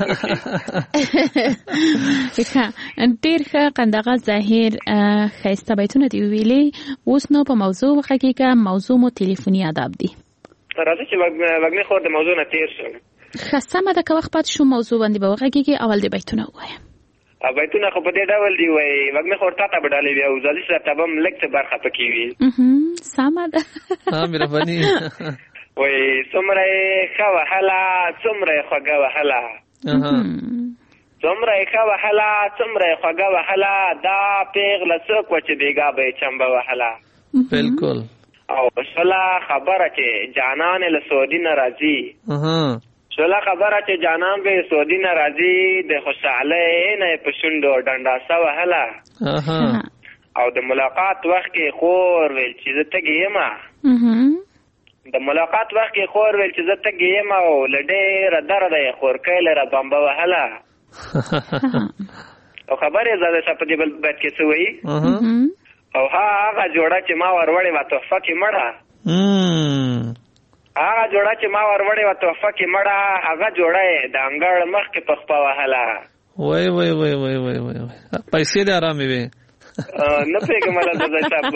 وکړي. ښه ډیر ښه قندغه ظاهر خیسته بیتونه دی ویلي. اوس نو په موضوع حقیقت موضوع مو ټلیفوني آداب دي. راځي چې وګمې خور د موضوع نه تیر شو. ښه سمه ده که وخت پات شو موضوع باندې به وغږیږي اول د بیتونه ووایم. بیتونه خو په دې ډول دی وای وګمې خور تا ته بدالې بیا او ځلې سره تبم لکه برخه پکې وي. اها سمه ده. ها مهرباني. وای څومره ښه وهله څومره خوږه وهله څومره ښه وهله څومره خوږه وهله دا پیغله څوک و چې بیګا به چمبه وهله. بالکل. او شله خبره چې جانان له سعودي نه راځي شله خبره چې جانان به سعودي نه راځي د خوشحالۍ نه په شونډو ډنډاسه وهله او د ملاقات وخت کې خور ویل چې زه تږې یم د ملاقات وخت کې خور ویل چې زه تږې یم او له ډېره درده یې خورکۍ لره بمبه وهله او خبرې زده شه په دې بل بیت کې څه وایي او هغه جوړه چې ما ور وړې وه تحفه کې مړه هغه جوړه چې ما ور وړې وه تحفه کې مړه هغه جوړه یې د انګړ مخکې په خپه وهله. وای وای وای وای وای وای پیسې دې ارامې وې نه پېږم له زده صاحب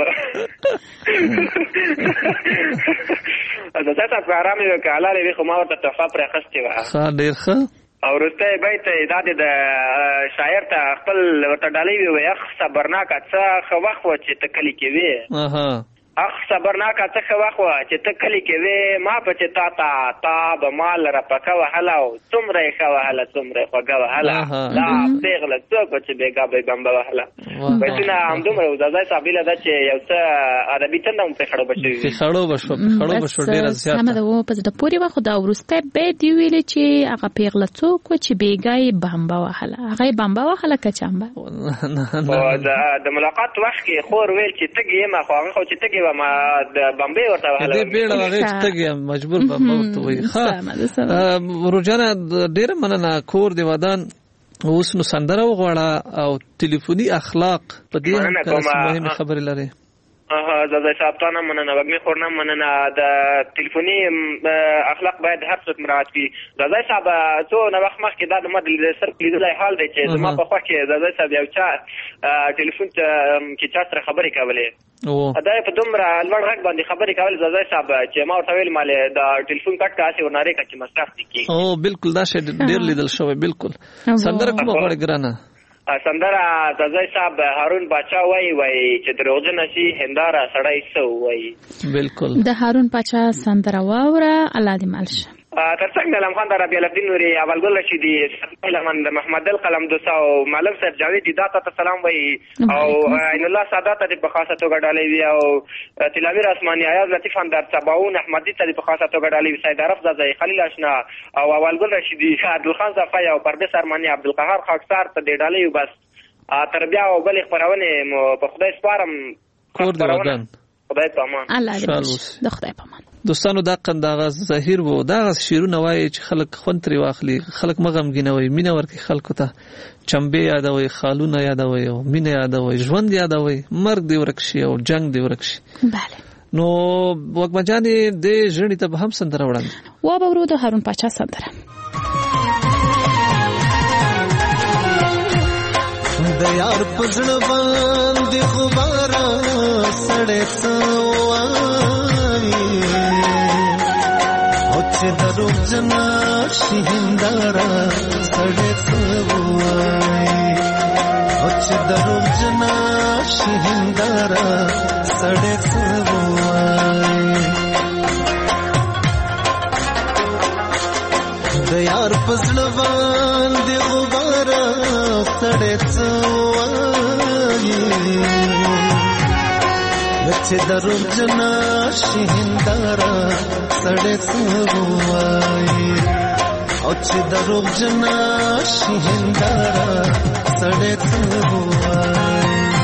زده صاحب ارامې وې که حلالې وې خو ما ورته تحفه پرې اخیستې وه. ښه ډېر ښه. او وروستی بیت دا د شاعر ته خپل ورته ډالۍ وې وایي اخ صبرناکه څه ښه وخت وه چې ته کلي کې وې اخ صبرناکه څه ښه وخت وه چې ته کلي کې وې ما په چې تا ته تا به ما لره پکه وهله او څومره یې ښه وهله څومره یې خوږه وهله دا پېغله څوک وه چې بېګا به یې بمبه وهله. بیتونه همدومره و دا ځای صاحب هیله ده چې یو څه ادبي تنده مو پرې خړو به شوي وي. پرې خړو به شو پرې خړو به شو ډېره زیاته سمه ده و په زړه پورې وه خو دا وروستی بیت یې ویلې چې هغه پېغله څوک وه چې بېګا یې بمبه وهله هغه یې بمبه وهله که چمبه د ملاقات وخت کې خور ویل چې تږې یم خو هغه خو چې تږې وه د بمبې ورته وهله دې بیړه هغې چې تږې یم مجبور بمبه ورته وایي. ښه روجانه ډېره مننه کور دې ودان. اوس نو سندره وغواړه او ټلیفوني اخلاق په دې مهمه خبرې لري. زده صاحب تا نه مننه وګمې خور نه مننه د ټلیفوني اخلاق باید هر څوک مراعات کړي. زده صاحب څونه وخت مخکې دا د ما د سر لیدلی حال دی چې زما په خوا کې زده صاحب یو چا ټلیفون کې چا سره خبرې کولې دا یې په دومره لوړ غږ باندې خبرې کولې زده صاحب چې ما ورته ویل مالې د ټلیفون کټ که هسې ورنارې کړه چې مصرف دې کېږي. او بالکل دا شی ډېر لیدل شوی. بالکل سندره کومه غواړې ګرانه؟ سندره زده صاحب هارون باچا وایي وایي چې دروغجنه شي هنداره سړی څه وایي. بالکل د هارون باچا سندره واوره الله دې مل شه. ترڅنګ د علم خان د ربیع الدین نوري اولګل رشیدي لمن د محمد القلم دوسا او ملک صاحب جاوید داتا ته سلام وایي او عین الله سادات ته په خاصه توګه ډالۍ وی او تلاویر اسماني ایاز لطیف اندر صباون احمدی ته په خاصه توګه ډالۍ وی سید عرف زاده خلیل اشنا او اولګل رشیدي عبدالخان صفای او پردیس ارمانی عبدالقهار خاکسار ته د ډالۍ بس تربیه او بل خبرونه په خدای سپارم کور دی ودان خدای په امان الله دې د خدای په امان. دوستانو دا قنداغه ظاهر وو دا شیرونه وایي چې خلک خونتري واخلي خلک مغم گینوي مینه ورکي خلکو ته چمبه یادوي خالونه یادوي او مینه یادوي ژوند یادوي مرګ دی ورکشي او جنگ دی ورکشي. بله نو وګمجانې د ژړې ته هم سندره وړاندې و به ورو د هارون پاچا سندره د یار پزړ باندې خبره سړې سوای او چې درو جنا شهندارا سړې سوای او چې درو جنا شهندارا سړې سوای د یار پزړ باندې خبره سړې سوای چې درو جنا شهندارا سړې سوای او چې درو جنا شهندارا سړې سوای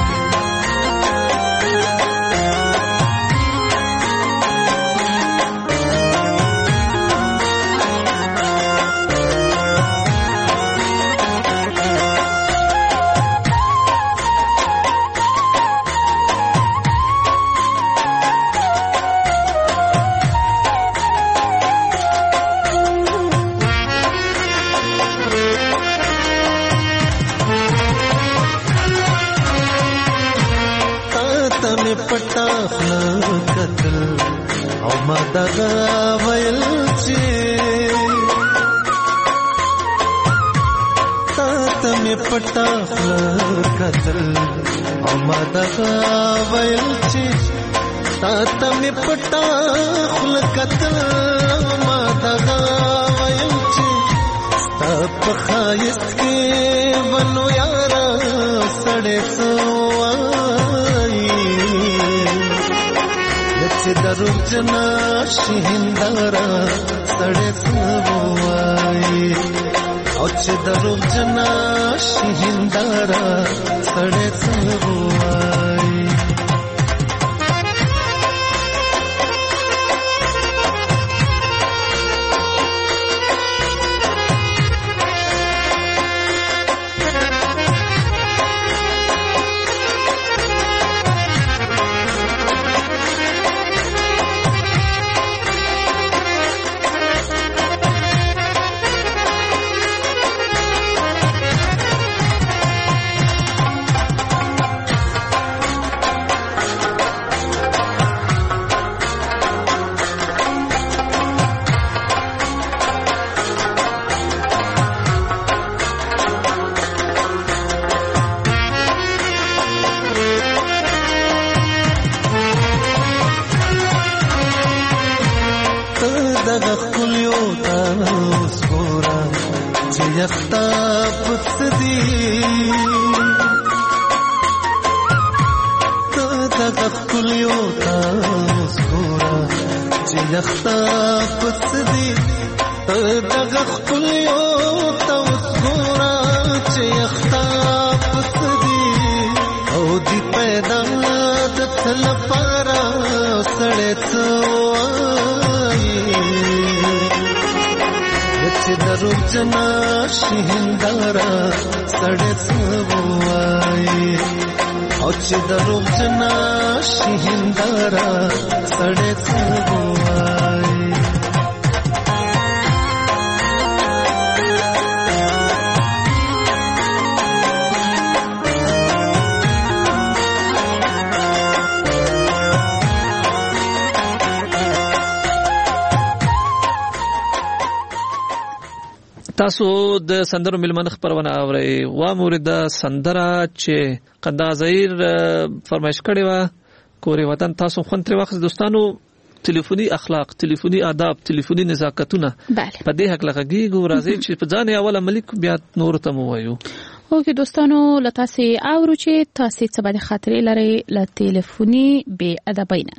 پټا کتل او ما دغه ویل چې تا ته مې پټا کتل او ما دغه ویل چې تا ته مې پټا کتل او ما دغه ویل چې تا په خایست کې ونو یارا سړې چې درو جنا شهندارا سړې سوای او چې درو جنا شهندارا سړې سوای تاسو د سندرو ملمن خبرونه اورئ وا مورید سندره چې قندا ظهیر فرمایش کړی و کورې وطن تاسو خون تر وخت دوستانو ټلیفوني اخلاق، ټلیفوني آداب، ټلیفوني نزاکتونه په دې حق لغږیږو. راځي چې په ځان اول عملی بیا نور ته مو وایو. اوکې دوستانو، لته سي اورو چې تاسو څه باندې خاطرې لري ل ټلیفوني بې ادبینه.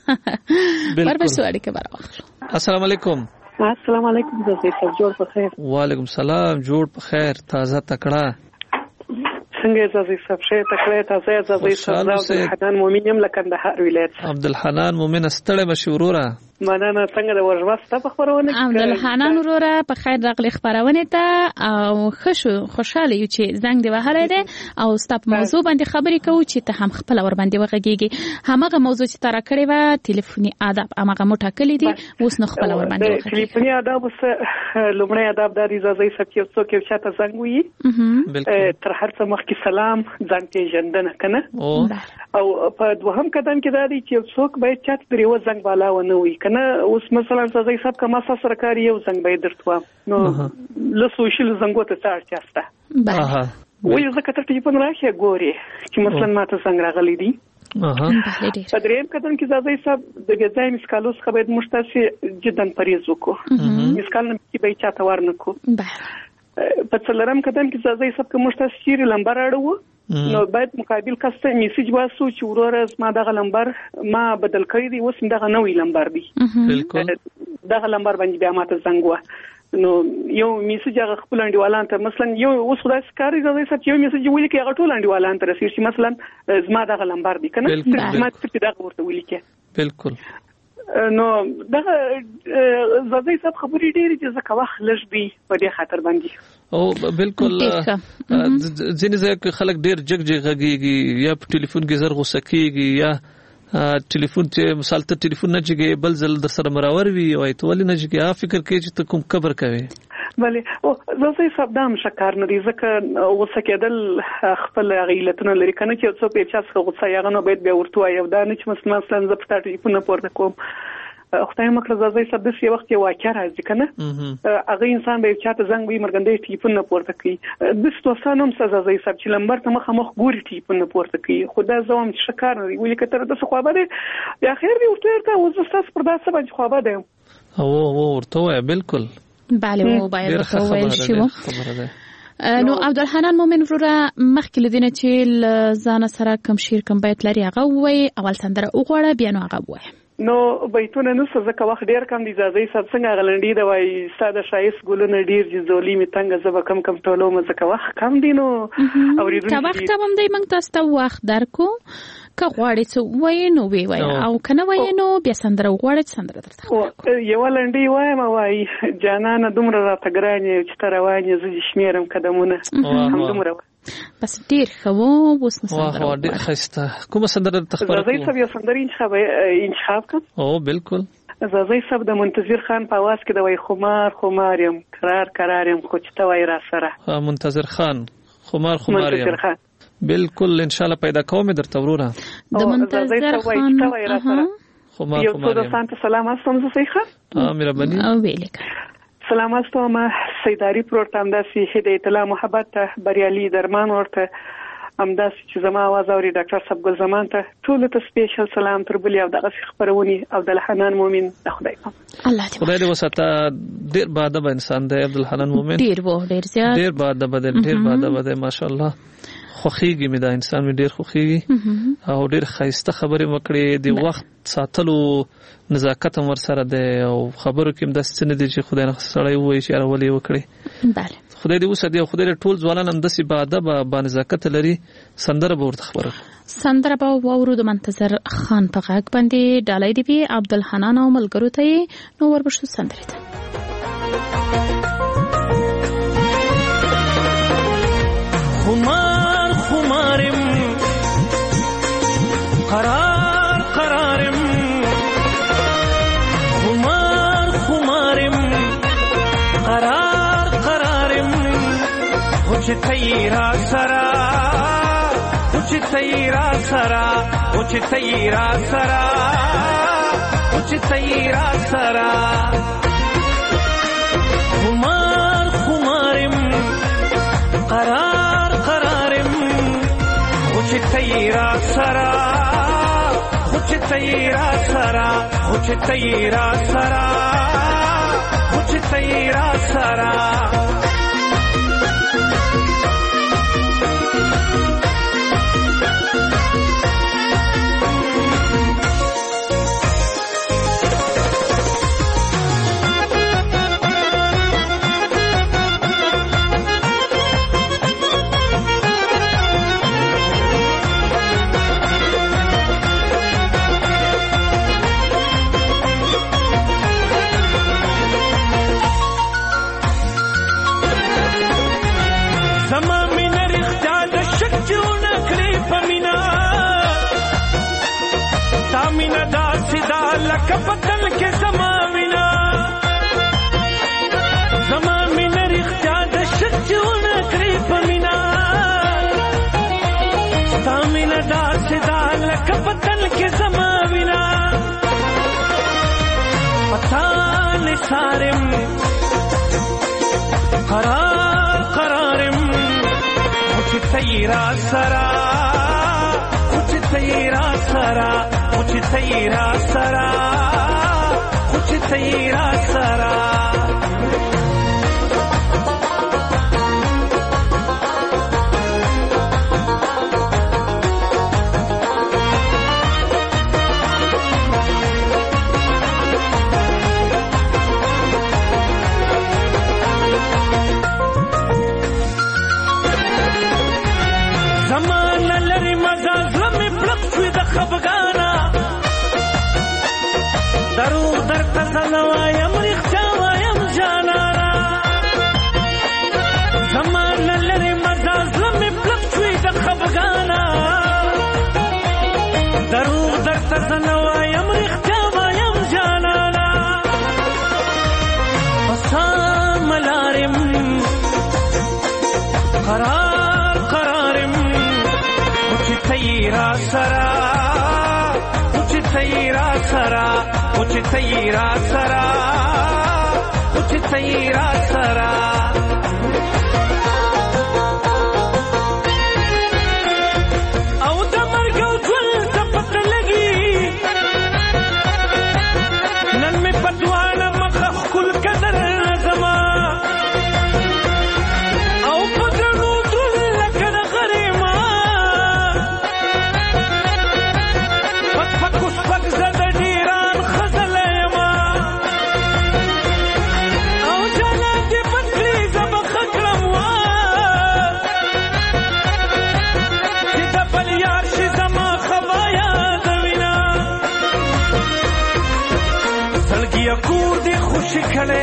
ورپسې اړیکه راوخلو. السلام علیکم. السلام علیکم. زه سب جوړ په خیر. وعلیکم السلام. جوړ په خیر. تازه تکړه څنګه زازي صاحب شه تکړه تازه زازي صاحب عبدالحنان مومن يم لکندهار ولایت. عبدالحنان مومن ستړی مشوروره مننه. څنګه د ورځوسته په خبرونه کې عبدالحنان وروره په خیر راغلی خبرونه ته او خوشو خوشاله یو چې زنګ دی وهلای دی او ستاسو موضوع باندې خبرې کوو چې ته هم خپل ور باندې وغږیږي. همغه موضوع چې تر کړی و ټلیفوني آداب هغه مو ټاکلې دي اوس نو خپل ور باندې وغږیږي. ټلیفوني آداب وسه لومړی آداب د زازي صاحب چې څوک یو چاته زنګ وي تر هر څه مخکې سلام ځان پیژندنه کنه او په دوهم قدم کې دا دی چې څوک باید چاته دریو زنګ بالا ونه وي کنه. اوس مثلا زازي صاحب کما سرکاري یو زنګ باید درتو نو له سوشل زنګو ته څارچ استه وایي زکه ته ټلیفون راشه ګوري چې مثلا ماته څنګه راغلي دي. په دریم قدم کې زازي صاحب د غځای مسکالوس خو باید مشتاسي جدا پریز وکړو. مسکال نه کې به چاته ورنکو. په څلورم قدم کې زازي صاحب کوم مشتاسي لمبر اړو نو باید مقابل کس ته میسج واسو چې وروره ما دغه لمبر ما بدل کړی دی اوس دغه نوې لمبر دی. بالکل دغه لمبر باندې بیا ماته زنګ و نو یو میسج هغه خپل انډیوالان ته مثلا یو اوس خدای سکاري زوی صاحب یو میسج ویل کې هغه ټول انډیوالان ته رسیږي چې مثلا زما دغه لمبر دی کنه ما څه دغه ورته ویل کې. بالکل نو دغه زوی صاحب خبرې ډېری چې زکه وخت لږ دی په دې خاطر باندې او بالکل ځینې ځکه خلک ډېر جګ جګ غږیږي یا په ټلیفون کې زر غوسه کیږي یا ټلیفون چې مثال ته ټلیفون نه چګي بل ځل در سره مراور وي او ایت ولې نه چګي ا فکر کوي چې ته کوم قبر کوي. بله او زه صاحب دام شکار نه دي ځکه غوسه کېدل خپل غیلتونه لري کنه چې څو په چا څخه غوسه یغه نو باید به ورته یو دا نه چې مثلا زه په ټلیفون نه پورته کوم. خدای مکر زازي صاحب د سی وخت یو واقع راځي کنه هغه انسان به چاته زنګ وي مرګندې ټلیفون نه پورته کوي. د ستوسانو هم زازي صاحب چې لمبر ته مخ مخ ګوري ټلیفون نه پورته کوي. خدای زوم شکار نه ویل کتر د څه خوابه ده یا خیر دی ورته ته اوس تاسو پر داسه باندې خوابه ده او او ورته بالکل bale مو باید ورته ویل شي. نو عبدالحنان مومن وروره مخکې لدینه چې ځان سره کم شیر کم بیت لري هغه وای اول سندره وغوړه بیا نو هغه وای نو بیتونه نو څه وخت ډیر کم دي زازي صاحب څنګه غلنډي دا وای ساده شایس ګلونه ډیر جزولي می تنګ زب کم کم ټولو مزه وخت کم دي نو اوریدونکو تا وخت هم دی موږ تاسو ته وخت درکو که غواړئ څه وای نو وی وای او کنه وای نو بیا سندره غواړئ سندره درته یو لنډي وای ما وای جانانه دومره راته ګرانې چې تر روانې زه شمیرم قدمونه هم دومره بس ډیر خو اوس نو سندره واه ډیر خسته کومه سندره تخبره زازي صاحب یو سندره انتخاب انتخاب کړ او بالکل زازي صاحب د منتظر خان په आवाज کې د وای خمار خمار يم قرار قرار يم خو چې ته وای را سره منتظر خان خمار خمار يم بالکل ان شاء الله پیدا کوم درته وروره د منتظر خان خمار یو څو د سانت سلام استم زه ښه ها مهرباني او ویلک سلام استم سیداری پروګرام داسي هدایت الله محبت بریالي درمان ورته امداس چې زما आवाज اوري ډاکټر صاحب ګل زمان ته ټول ته سپیشل سلام تر بلی او دغه خبرونی عبدالحنان مومن د خدای په الله دې خدای دې وساته ډیر باده انسان دی عبدالحنان مومن ډیر وو ډیر زیات ډیر باده بده ډیر باده بده ماشاءالله خوخیږي مې دا انسان مې ډیر خوخیږي او ډیر خاصه خبرې وکړي د وخت ساتلو نزاکت هم ورسره ده او خبرو کې هم داسې نه دي چې خدای نه سړی وایي چې اولې وکړي. بله خدای دې وساتي او خدای دې ټول ځوانان هم داسې باادبه با نزاکت لري. سندره به ورته خبره سندره به واورو د منتظر خان په غږ باندې ډالۍ دی بي عبدالحنان او ملګرو ته نو وربشو سندره ته خمار خمارم قرار قرارم خمار خمارم قرار قرارم خوش تیرا سرا خوش تیرا سرا خوش تیرا سرا خوش تیرا سرا خمار خمارم قرار قرارم خوش تیرا سرا خوش تیرا سرا خو چې تیرا سرا خو چې تیرا سرا لکه پتل کې زما وینا زما مینه رښتیا د شچونه کړې په مینا ستا مینه داسې ده لکه پتل کې زما وینا پتا نثارم قرار قرارم خو چې تیرا سرا خو چې تیرا سرا خو چې تیرا سرا خو چې تیرا سرا زمانه لري مزه زړه مې پړق شوی د خفګانه دروغ درته زه نه وایم رښتیا وایم جانانه زمانه لري مزه زړه مې پړق شوی د خفګانه دروغ درته زه نه وایم رښتیا وایم جانانه په سمه لارم قرار قرارم خو چې تیرا سرا خو چې تیرا سرا خو چې تیرا سرا خو چې تیرا سرا او د مرګ او ژوند ته پته لګي نن مې په دواړه مخه ښکل قدر زما او په درنو دل لکه د غریما پک پک اوس پک زه د ډیران ښځله یمه او جانان دې بد کړي زه به ښه کړم وا چې د بل یار شي زما خبا یادوینه زړګیه کور دې خوشي کړی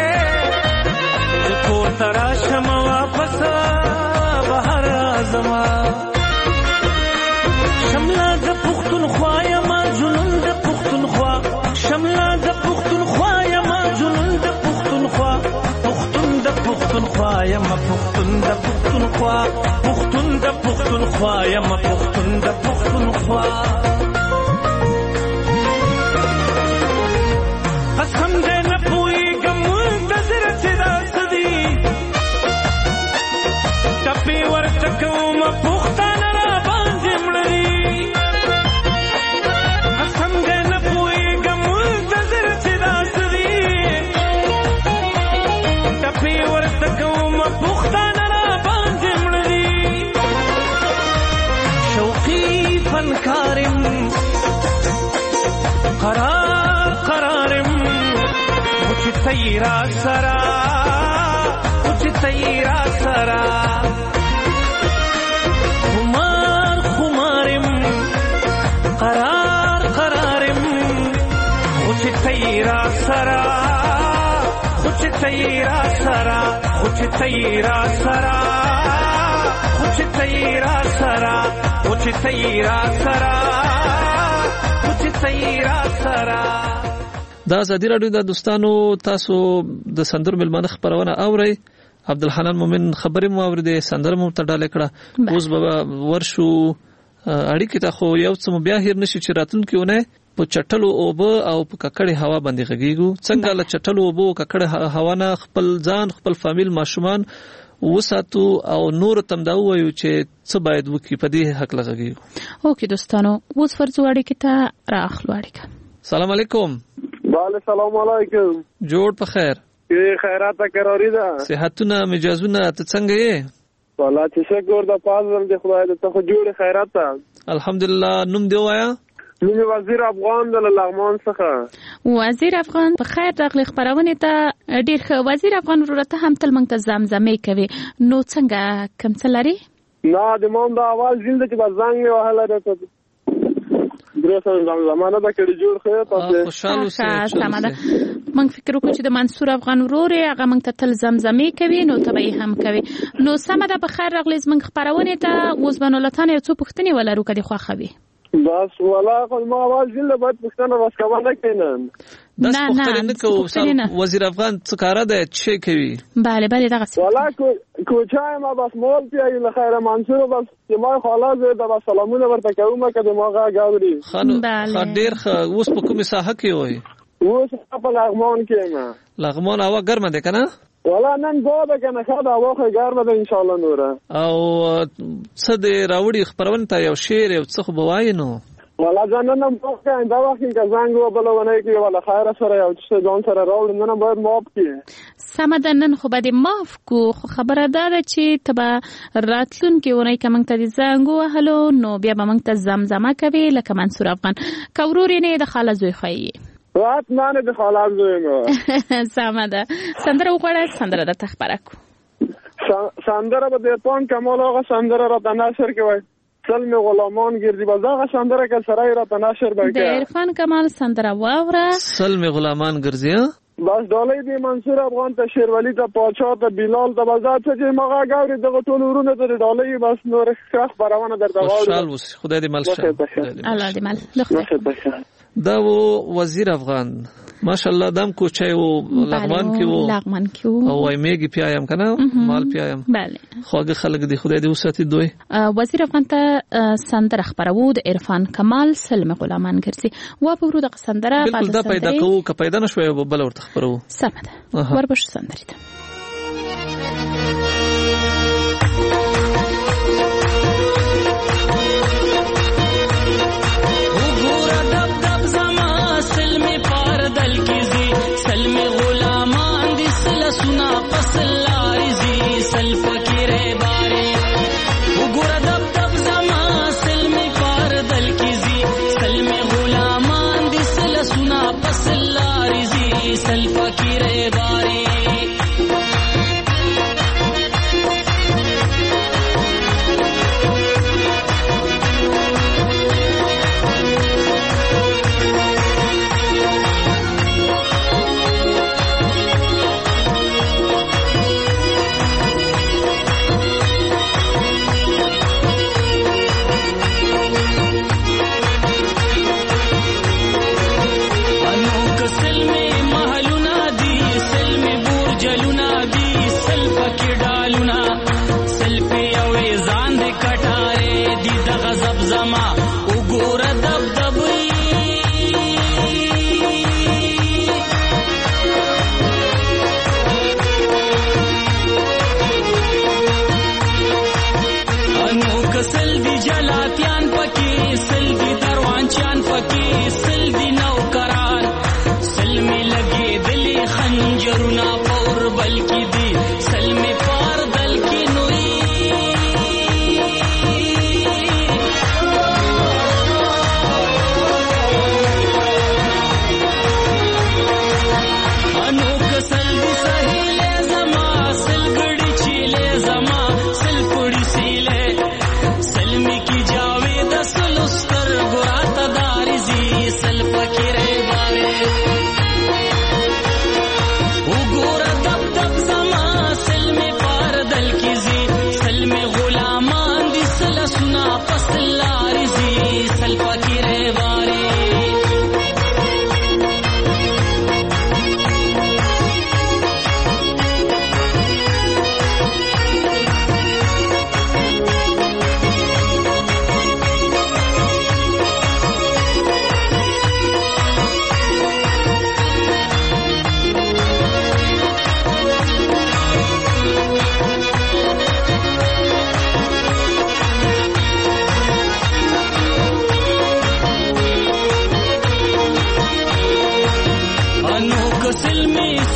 کور ته راشم واپس بهر راځمه شمله د پښتونخوا یمه جنون د پښتونخوا شمله د پښتونخوا یمه جنون د پښتونخوا پښتون د پښتونخوا یمه پښتون د پښتونخوا پښتون د پښتونخوا یمه پښتون د پښتونخوا قسم دې نه پوهېږم منتظر چې دا څه دي ټپې ورته کومه پښتانه راباندې مړه دي قسم دې نه پوهېږم منتظر چې دا څه دي ټپې ورته کومه پښتانه راباندې مړه دي شوقي فنکارم قرار قرارم خو چې تیرا سرا خو چې تیرا سرا خمار خمارم قرار قرارم خو چې تیرا سرا خو چې تیرا سرا خو چې تیرا سرا خو چې تیرا سرا خو چې تیرا سرا خو چې تیرا سرا د ازادي راډیو د دوستانو تاسو د سندرو ملمانه خبرونه اورئ عبدالحنان مومن خبرې مو اوریدې سندره مو تډاله کړه اوس به ورشو اړیکې ته خو یو څه بیا هیر نشي چې راتلونکي ونه په چټلو اوبه او په ککړې هوا باندې غږیږو څنګه له چټلو اوبه او ککړې هوا نه خپل ځان خپل فامیل ماشومان وساتو او نور تم دا وایو چې څه باید وکړي په دې حق لږیږو. اوکې دوستانو اوس فرض اړیکې ته راخلو اړیکه. سلام علیکم. بله سلام علیکم. جوړ په خیر. کې خیرات کراری ده. صحتونه مجازونه ته څنګه یې؟ والله چې شکر د پازل د خدای د ته جوړ خیرات ته. الحمدلله. نوم دی وایا؟ نوم وزیر افغان د لغمان څخه. وزیر افغان په خیر راغلی خبرونه ته ډیر ښه. وزیر افغان ورته هم تل موږ ته زمزمې کوي نو څنګه کوم څه لري؟ نه د مون د اول ځل چې بزنګ یې وهله ده درسه زمانه دا کړي جوړ خو تاسو خوشاله اوسئ. سمه ده. موږ فکر وکړو چې د منصور افغان ورور هغه موږ ته تل زمزمې کوي نو تبعی هم کوي. نو سمه ده په خیر راغلی زموږ خبرونه ته اوس بنولتان یو څو پوښتنې ولرو کدي خوښوي. بس ولا خو ما اول ځل باید پښتنه واسکوونه کینم. داس پښتنه نه کوو. وزیر افغان څه کار ده چې کوي؟ بله بله دغه څه. ولا کوچای ما بس مول پیای له خیر منصور بس چې ما خلاص د سلامونه ورته کوم کده ما غاوري. خانو خډیر خ اوس په کومه ساحه کې وای؟ اوس په لغمان کې ما. لغمان هوا ګرمه ده کنه؟ ولا نن ګوبه کنه خدا واخه ګرمه ده ان شاء الله نوره. او څه دې راوړي خبرونه ته یو شعر یو څه خو بوای نو. ولا ځاننه موخه انده وخت کې زنګ وبلونه کې ولا خیر سره یو څه ځان سره راوړم نن باید معاف کړي. سمه نن خو به دې معاف کو. خو خبره ده چې تبا راتلون کې ونی کوم ته زنګ وهلو نو بیا به موږ ته زمزمه کوي لکه منصور افغان کورور نه د خاله زوی خوي. رات نه د خاله زوی نو. سمه ده. سندره وغواړه سندره د تخبرکو. سندره به د پون کمال هغه سندره را د نشر کې وای. سلم غلامان ګرځي بازاغه سندره کې سړی را د نشر به د عرفان کمال سندره واوره. سلم غلامان ګرځي بس ډالۍ دی منصور افغان ته شیرولی ته پاچا ته بلال ته بازار چې مغه غاوري دغه ټول ورونه ته ډالۍ بس نور ښه خبرونه درته غواړم. خوشحال اوسئ. خدای دې مل شه. الله دې مل لخته. دا و وزیر افغان ماشاءالله دم کوچای و لغمان کې و لغمان کې و او ایمیږي پیایم کنه مال پیایم. بله خواږه خلک دی خدای دې وساتي دوی. وزیر افغان ته سندره خبرو د عرفان کمال سلم غلامان ګرځي و په ورو د سندره بالکل دا پیدا کوو که پیدا نشوي بل ورته خبرو. سمه ده. وربش سندره ده. सुना पसलारी जी सल फकीरे बारे उगुर दब दब जमा सिल में पार दल की जी सल में गुलामान दिसल सुना पसलारी जी सल फकीरे बारे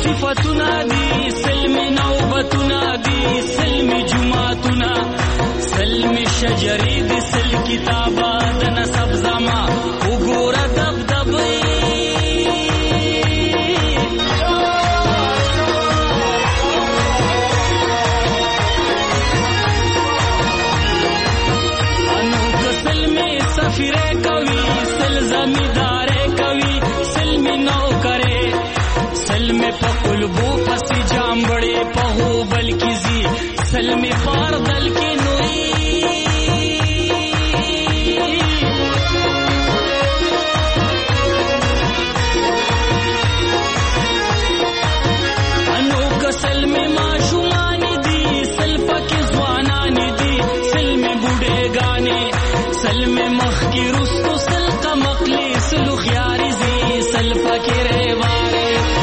صفاتونه دي سلمي نوبتونه دي سلمي جمعتونه سلمي شجرې دي سل کتابه د نسب زما وګوره دبدبې انو که سلمي سفیره کوي سل زمیداره کوي سلمي نوکره سلمي په قلبو پسې جامبړې په هو بلکې زی سلمي پاردل کې نوري انو که سلمي ماشومانی دي سل پکې ځوانانی دي سلمي بوډېګانې سلمي مخکې رستو سل قمقلې سلو خياري زي سل پکې ریواره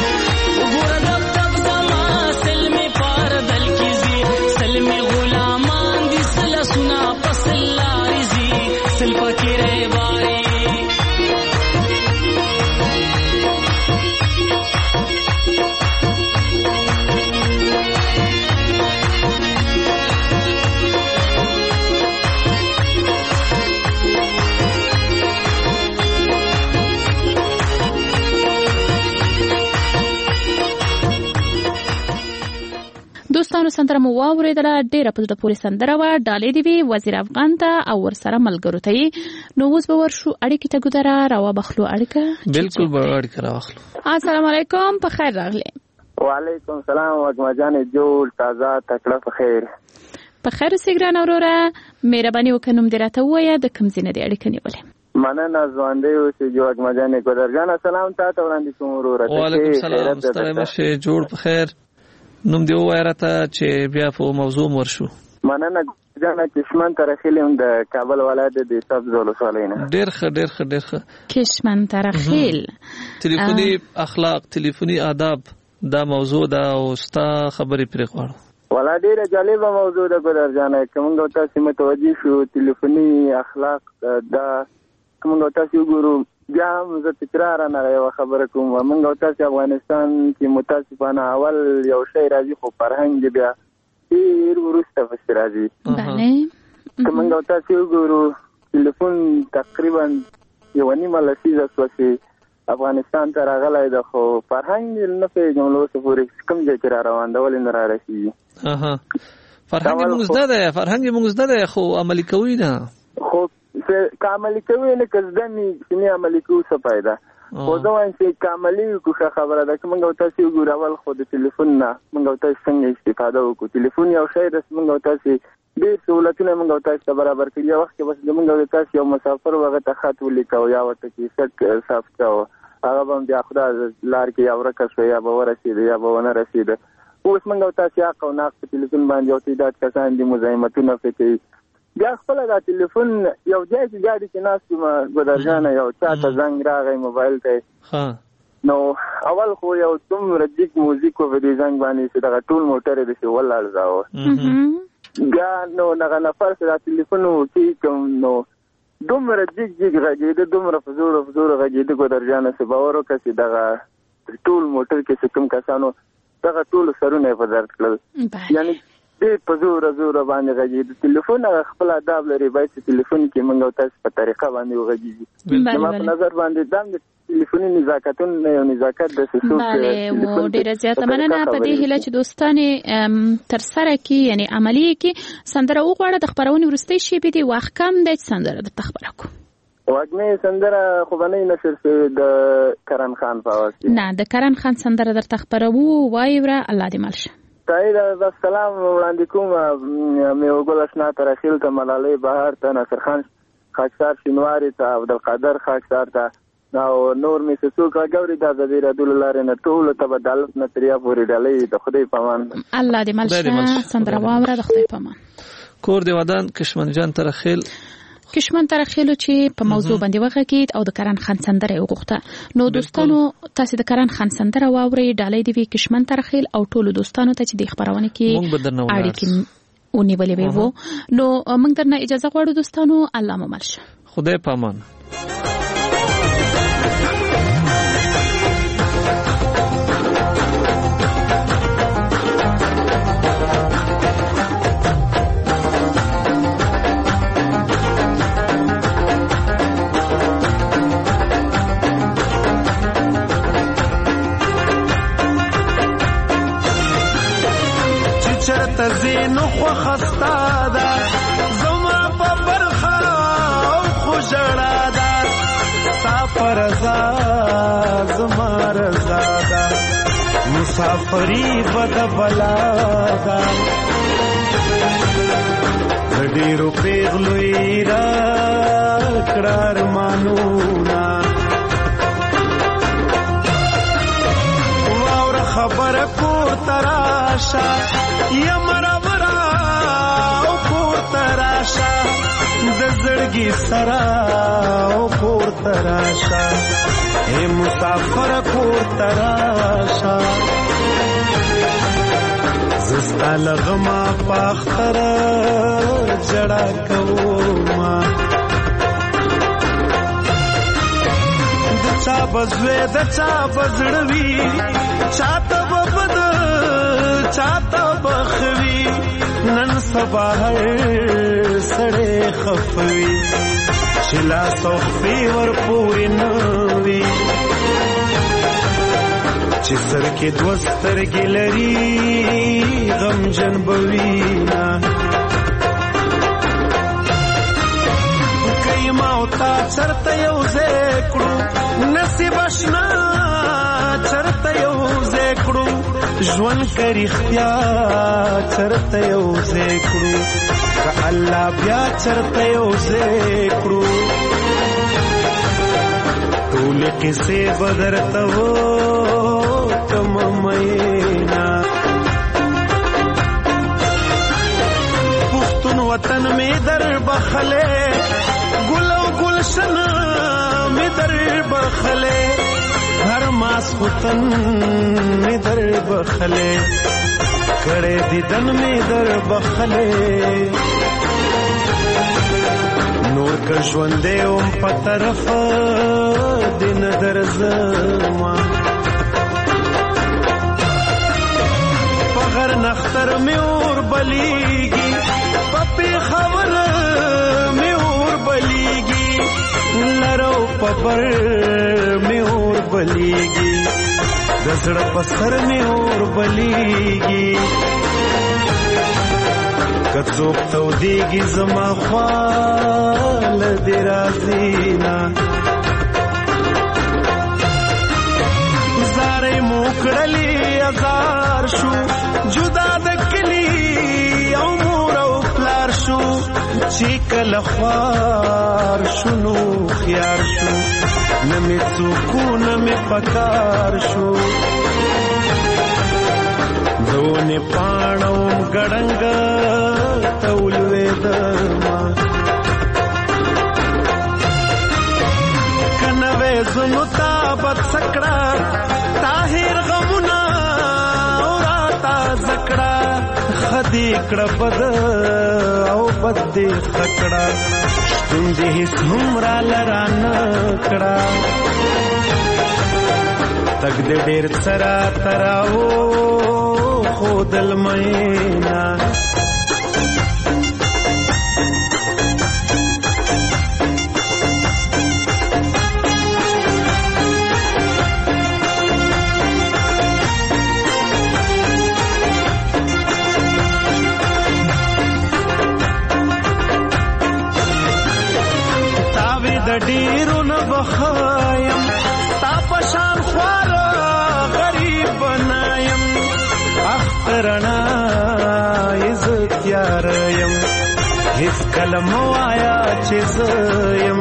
دوستانو سندره مو واوریدله ډیره په زړه پورې سندره وه ډالۍ دې وي وزیر افغان ته او ورسره ملګرو ته یې نو اوس به ورشو اړیکې ته ګودره راوبخلو اړیکه بالکل به اړیکه راوخلو السلام علیکم په خیر راغلی وعلیکم سلام وګما جان جوړ تازه تکړه په خیر په خیر اوسې ګرانه وروره مهرباني وکړه نوم دې راته ووایه د کوم ځای نه دې اړیکه نیولې مننه ځوانده اوسې جو وګما جان ګودرجانه سلام تاسو وړاندې کوم وروره وعلیکم سلام ستړی مشه جوړ په خیر نوم دی وای راته چې بیا په موضوع ورشو مننه جانا کشمن ترخیل د کابل ولایت د سبز ولسوالۍ نه ډېر ښه ډېر ښه ډېر ښه کشمن ترخیل ټلیفوني اخلاق ټلیفوني آداب دا موضوع دا او ستا خبرې پرې غواړو ولا ډېره جالبه موضوع ده ګودر جانا کومه تاسو متوجي شو ټلیفوني اخلاق دا کومه تاسو ګورو بیا هم زه تکرار نه یو خبره کوم موږ تاسو افغانستان کې متاسفانه اول یو شی راځي خو فرهنګ بیا ډیر ورسته فسر راځي بله کومه تاسو ګورو ټلیفون تقریبا یو نیمه لسیزه سوسي افغانستان ته راغلی ده خو فرهنګ نه پیژنو نو څه پورې کوم ځای کې را روان ده ولې نه را رسیږي اها فرهنګ موږ زده ده فرهنګ موږ زده ده خو عملي کوي نه خو کاملی کوي نه کزده می سمي عملي کوو څه فائدہ خو دا وایي چې کاملی کوه خبره ده چې موږ تاسو ګور اول خو د ټلیفون نه موږ تاسو څنګه استفاده وکړو ټلیفون یو شی د موږ تاسو ډېر سہولتونه موږ تاسو برابر کړی یو وخت بس موږ تاسو یو مسافر وغه ته خط ولیکو یا وته کې سټ صاف کاو هغه هم بیا خدای لار کې یو ورکه شو یا به ورسید یا به ونه رسید اوس موږ تاسو یا کو نه په ټلیفون باندې او تعداد کسان دي مزاحمتونه کوي بیا خپل دا ټلیفون یو ځای کې ګاډي کې ناست ما ګودرجانه یو چاته زنګ راغی موبایل ته ها نو اول خو یو دومره جګ موزیک و په دې زنګ باندې چې دا ټول موټر دې شي ولاړ ځاو بیا نو هغه نفر سره ټلیفون وکي کوم نو دومره جګ جګ غږیده دومره فزور فزور غږیده ګودرجانه څه باور وکړي چې دا ټول موټر کې کوم کسانو دا ټول سرونه په درد کړل یعنی دې په زور زور باندې غږی د ټلیفون خپل آداب لري باید ټلیفون کې موږ تاسو په طریقه باندې وغږی نو په نظر باندې دا د ټلیفوني نزاکتون یو نزاکت د سسو بله و ډیره زیاته مننه په دې هیله چې دوستانې تر سره کې یعنی عملی کې سندره وغواړه د خبرونې وروستۍ شیبې دي وخت کم دی چې سندره درته خبره کوو وږمې سندره خو به نه نشر شوې د کرن خان په اواز کې نه د کرن خان سندره درته خبروو وایي وره الله دې مل شه تایید د سلام وړاندې کوم مې وګول آشنا ترخیل ته ملالۍ بهار ته ناصر خان خاکسار شینواری ته عبدالقادر خاکسار ته او نور مې څوک راګوري د ازادي رادول لارې نه ټول ته بدالت نه تریا پورې ډالۍ د خدای پامان الله دې مل شه سندره واوره د خدای پامان کور دی ودان کشمن جان ترخیل کشمن ترخیلو چې په موضوع باندې وغږید او د کرن خان سندره وغوښته نو دوستانو تاسو د کرن خان سندره واورئ ډالۍ دی وی کشمن ترخیل او ټولو دوستانو ته چې د خبرونه کې اړیکې ونیولې وو نو موږ درنه اجازه غواړو دوستانو الله مو مل شه خدای پامان چرته زینو خوخستا ده زما په برخه خو ژړا ده ستا په رضا زما رضا ده مسافري بد بلا ده د ډېرو پیغلو یې راکړه ارمانونه واوره خبره کور ته راشه یم ربره او کور ته راشه د زړګي سره او کور ته راشه ای مسافر کور ته راشه زستا لغما پاختر جڑا کوما دچا بزوی دچا بزڑوی چاہتا ببد چاہتا بخوی نن سبا ہر سڑے خفوی چلا صوفی ور پوری نوی چې سر کې دوسترګې لري غمجن بوینا کای ما او تا چرته یو زکړو نصیب آشنا چرته یو زکړو ژوند کری اختیا چرته یو زکړو که الله بیا چرته یو زکړو ټول کیسې بدرته وو کم مینا پختون وطن میں در بخلے گلو گلشن میں در بخلے ہر ماس وطن میں در بخلے کڑے دیدن میں در بخلے نور کا ژوندې اوم په طرف دین درځما پغر نختر می اور بلیگی پپی خبر می اور بلیگی لرو پبر می اور بلیگی دزړ پسر می اور بلیگی کڅوک تو دیگی زما خال دی رازینا زارې موکړلی ازار شو جدا د کلی او مور او پلار شو چې کله خوار شنو خيار شو نمې څوکو نمې پکار شو زونه پاڼو ګړنګ تولوي دما کنوې زنو تابت سکړه طاهر غمنا اوراتا زکړه خدي کړه بد او بد دې خکړه تم دې هیڅ همرا لران کړه تک دې ډېر سرا تراو خودل مینا ډیرو نه بخایم تا پشان خوار غریب بنایم اخترنا عزت یاریم هیڅ کلم وایا چې زیم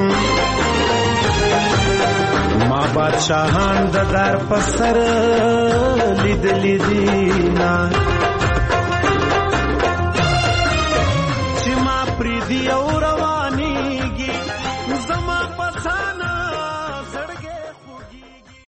ما بادشاہان د دار پسر لیدلی دینا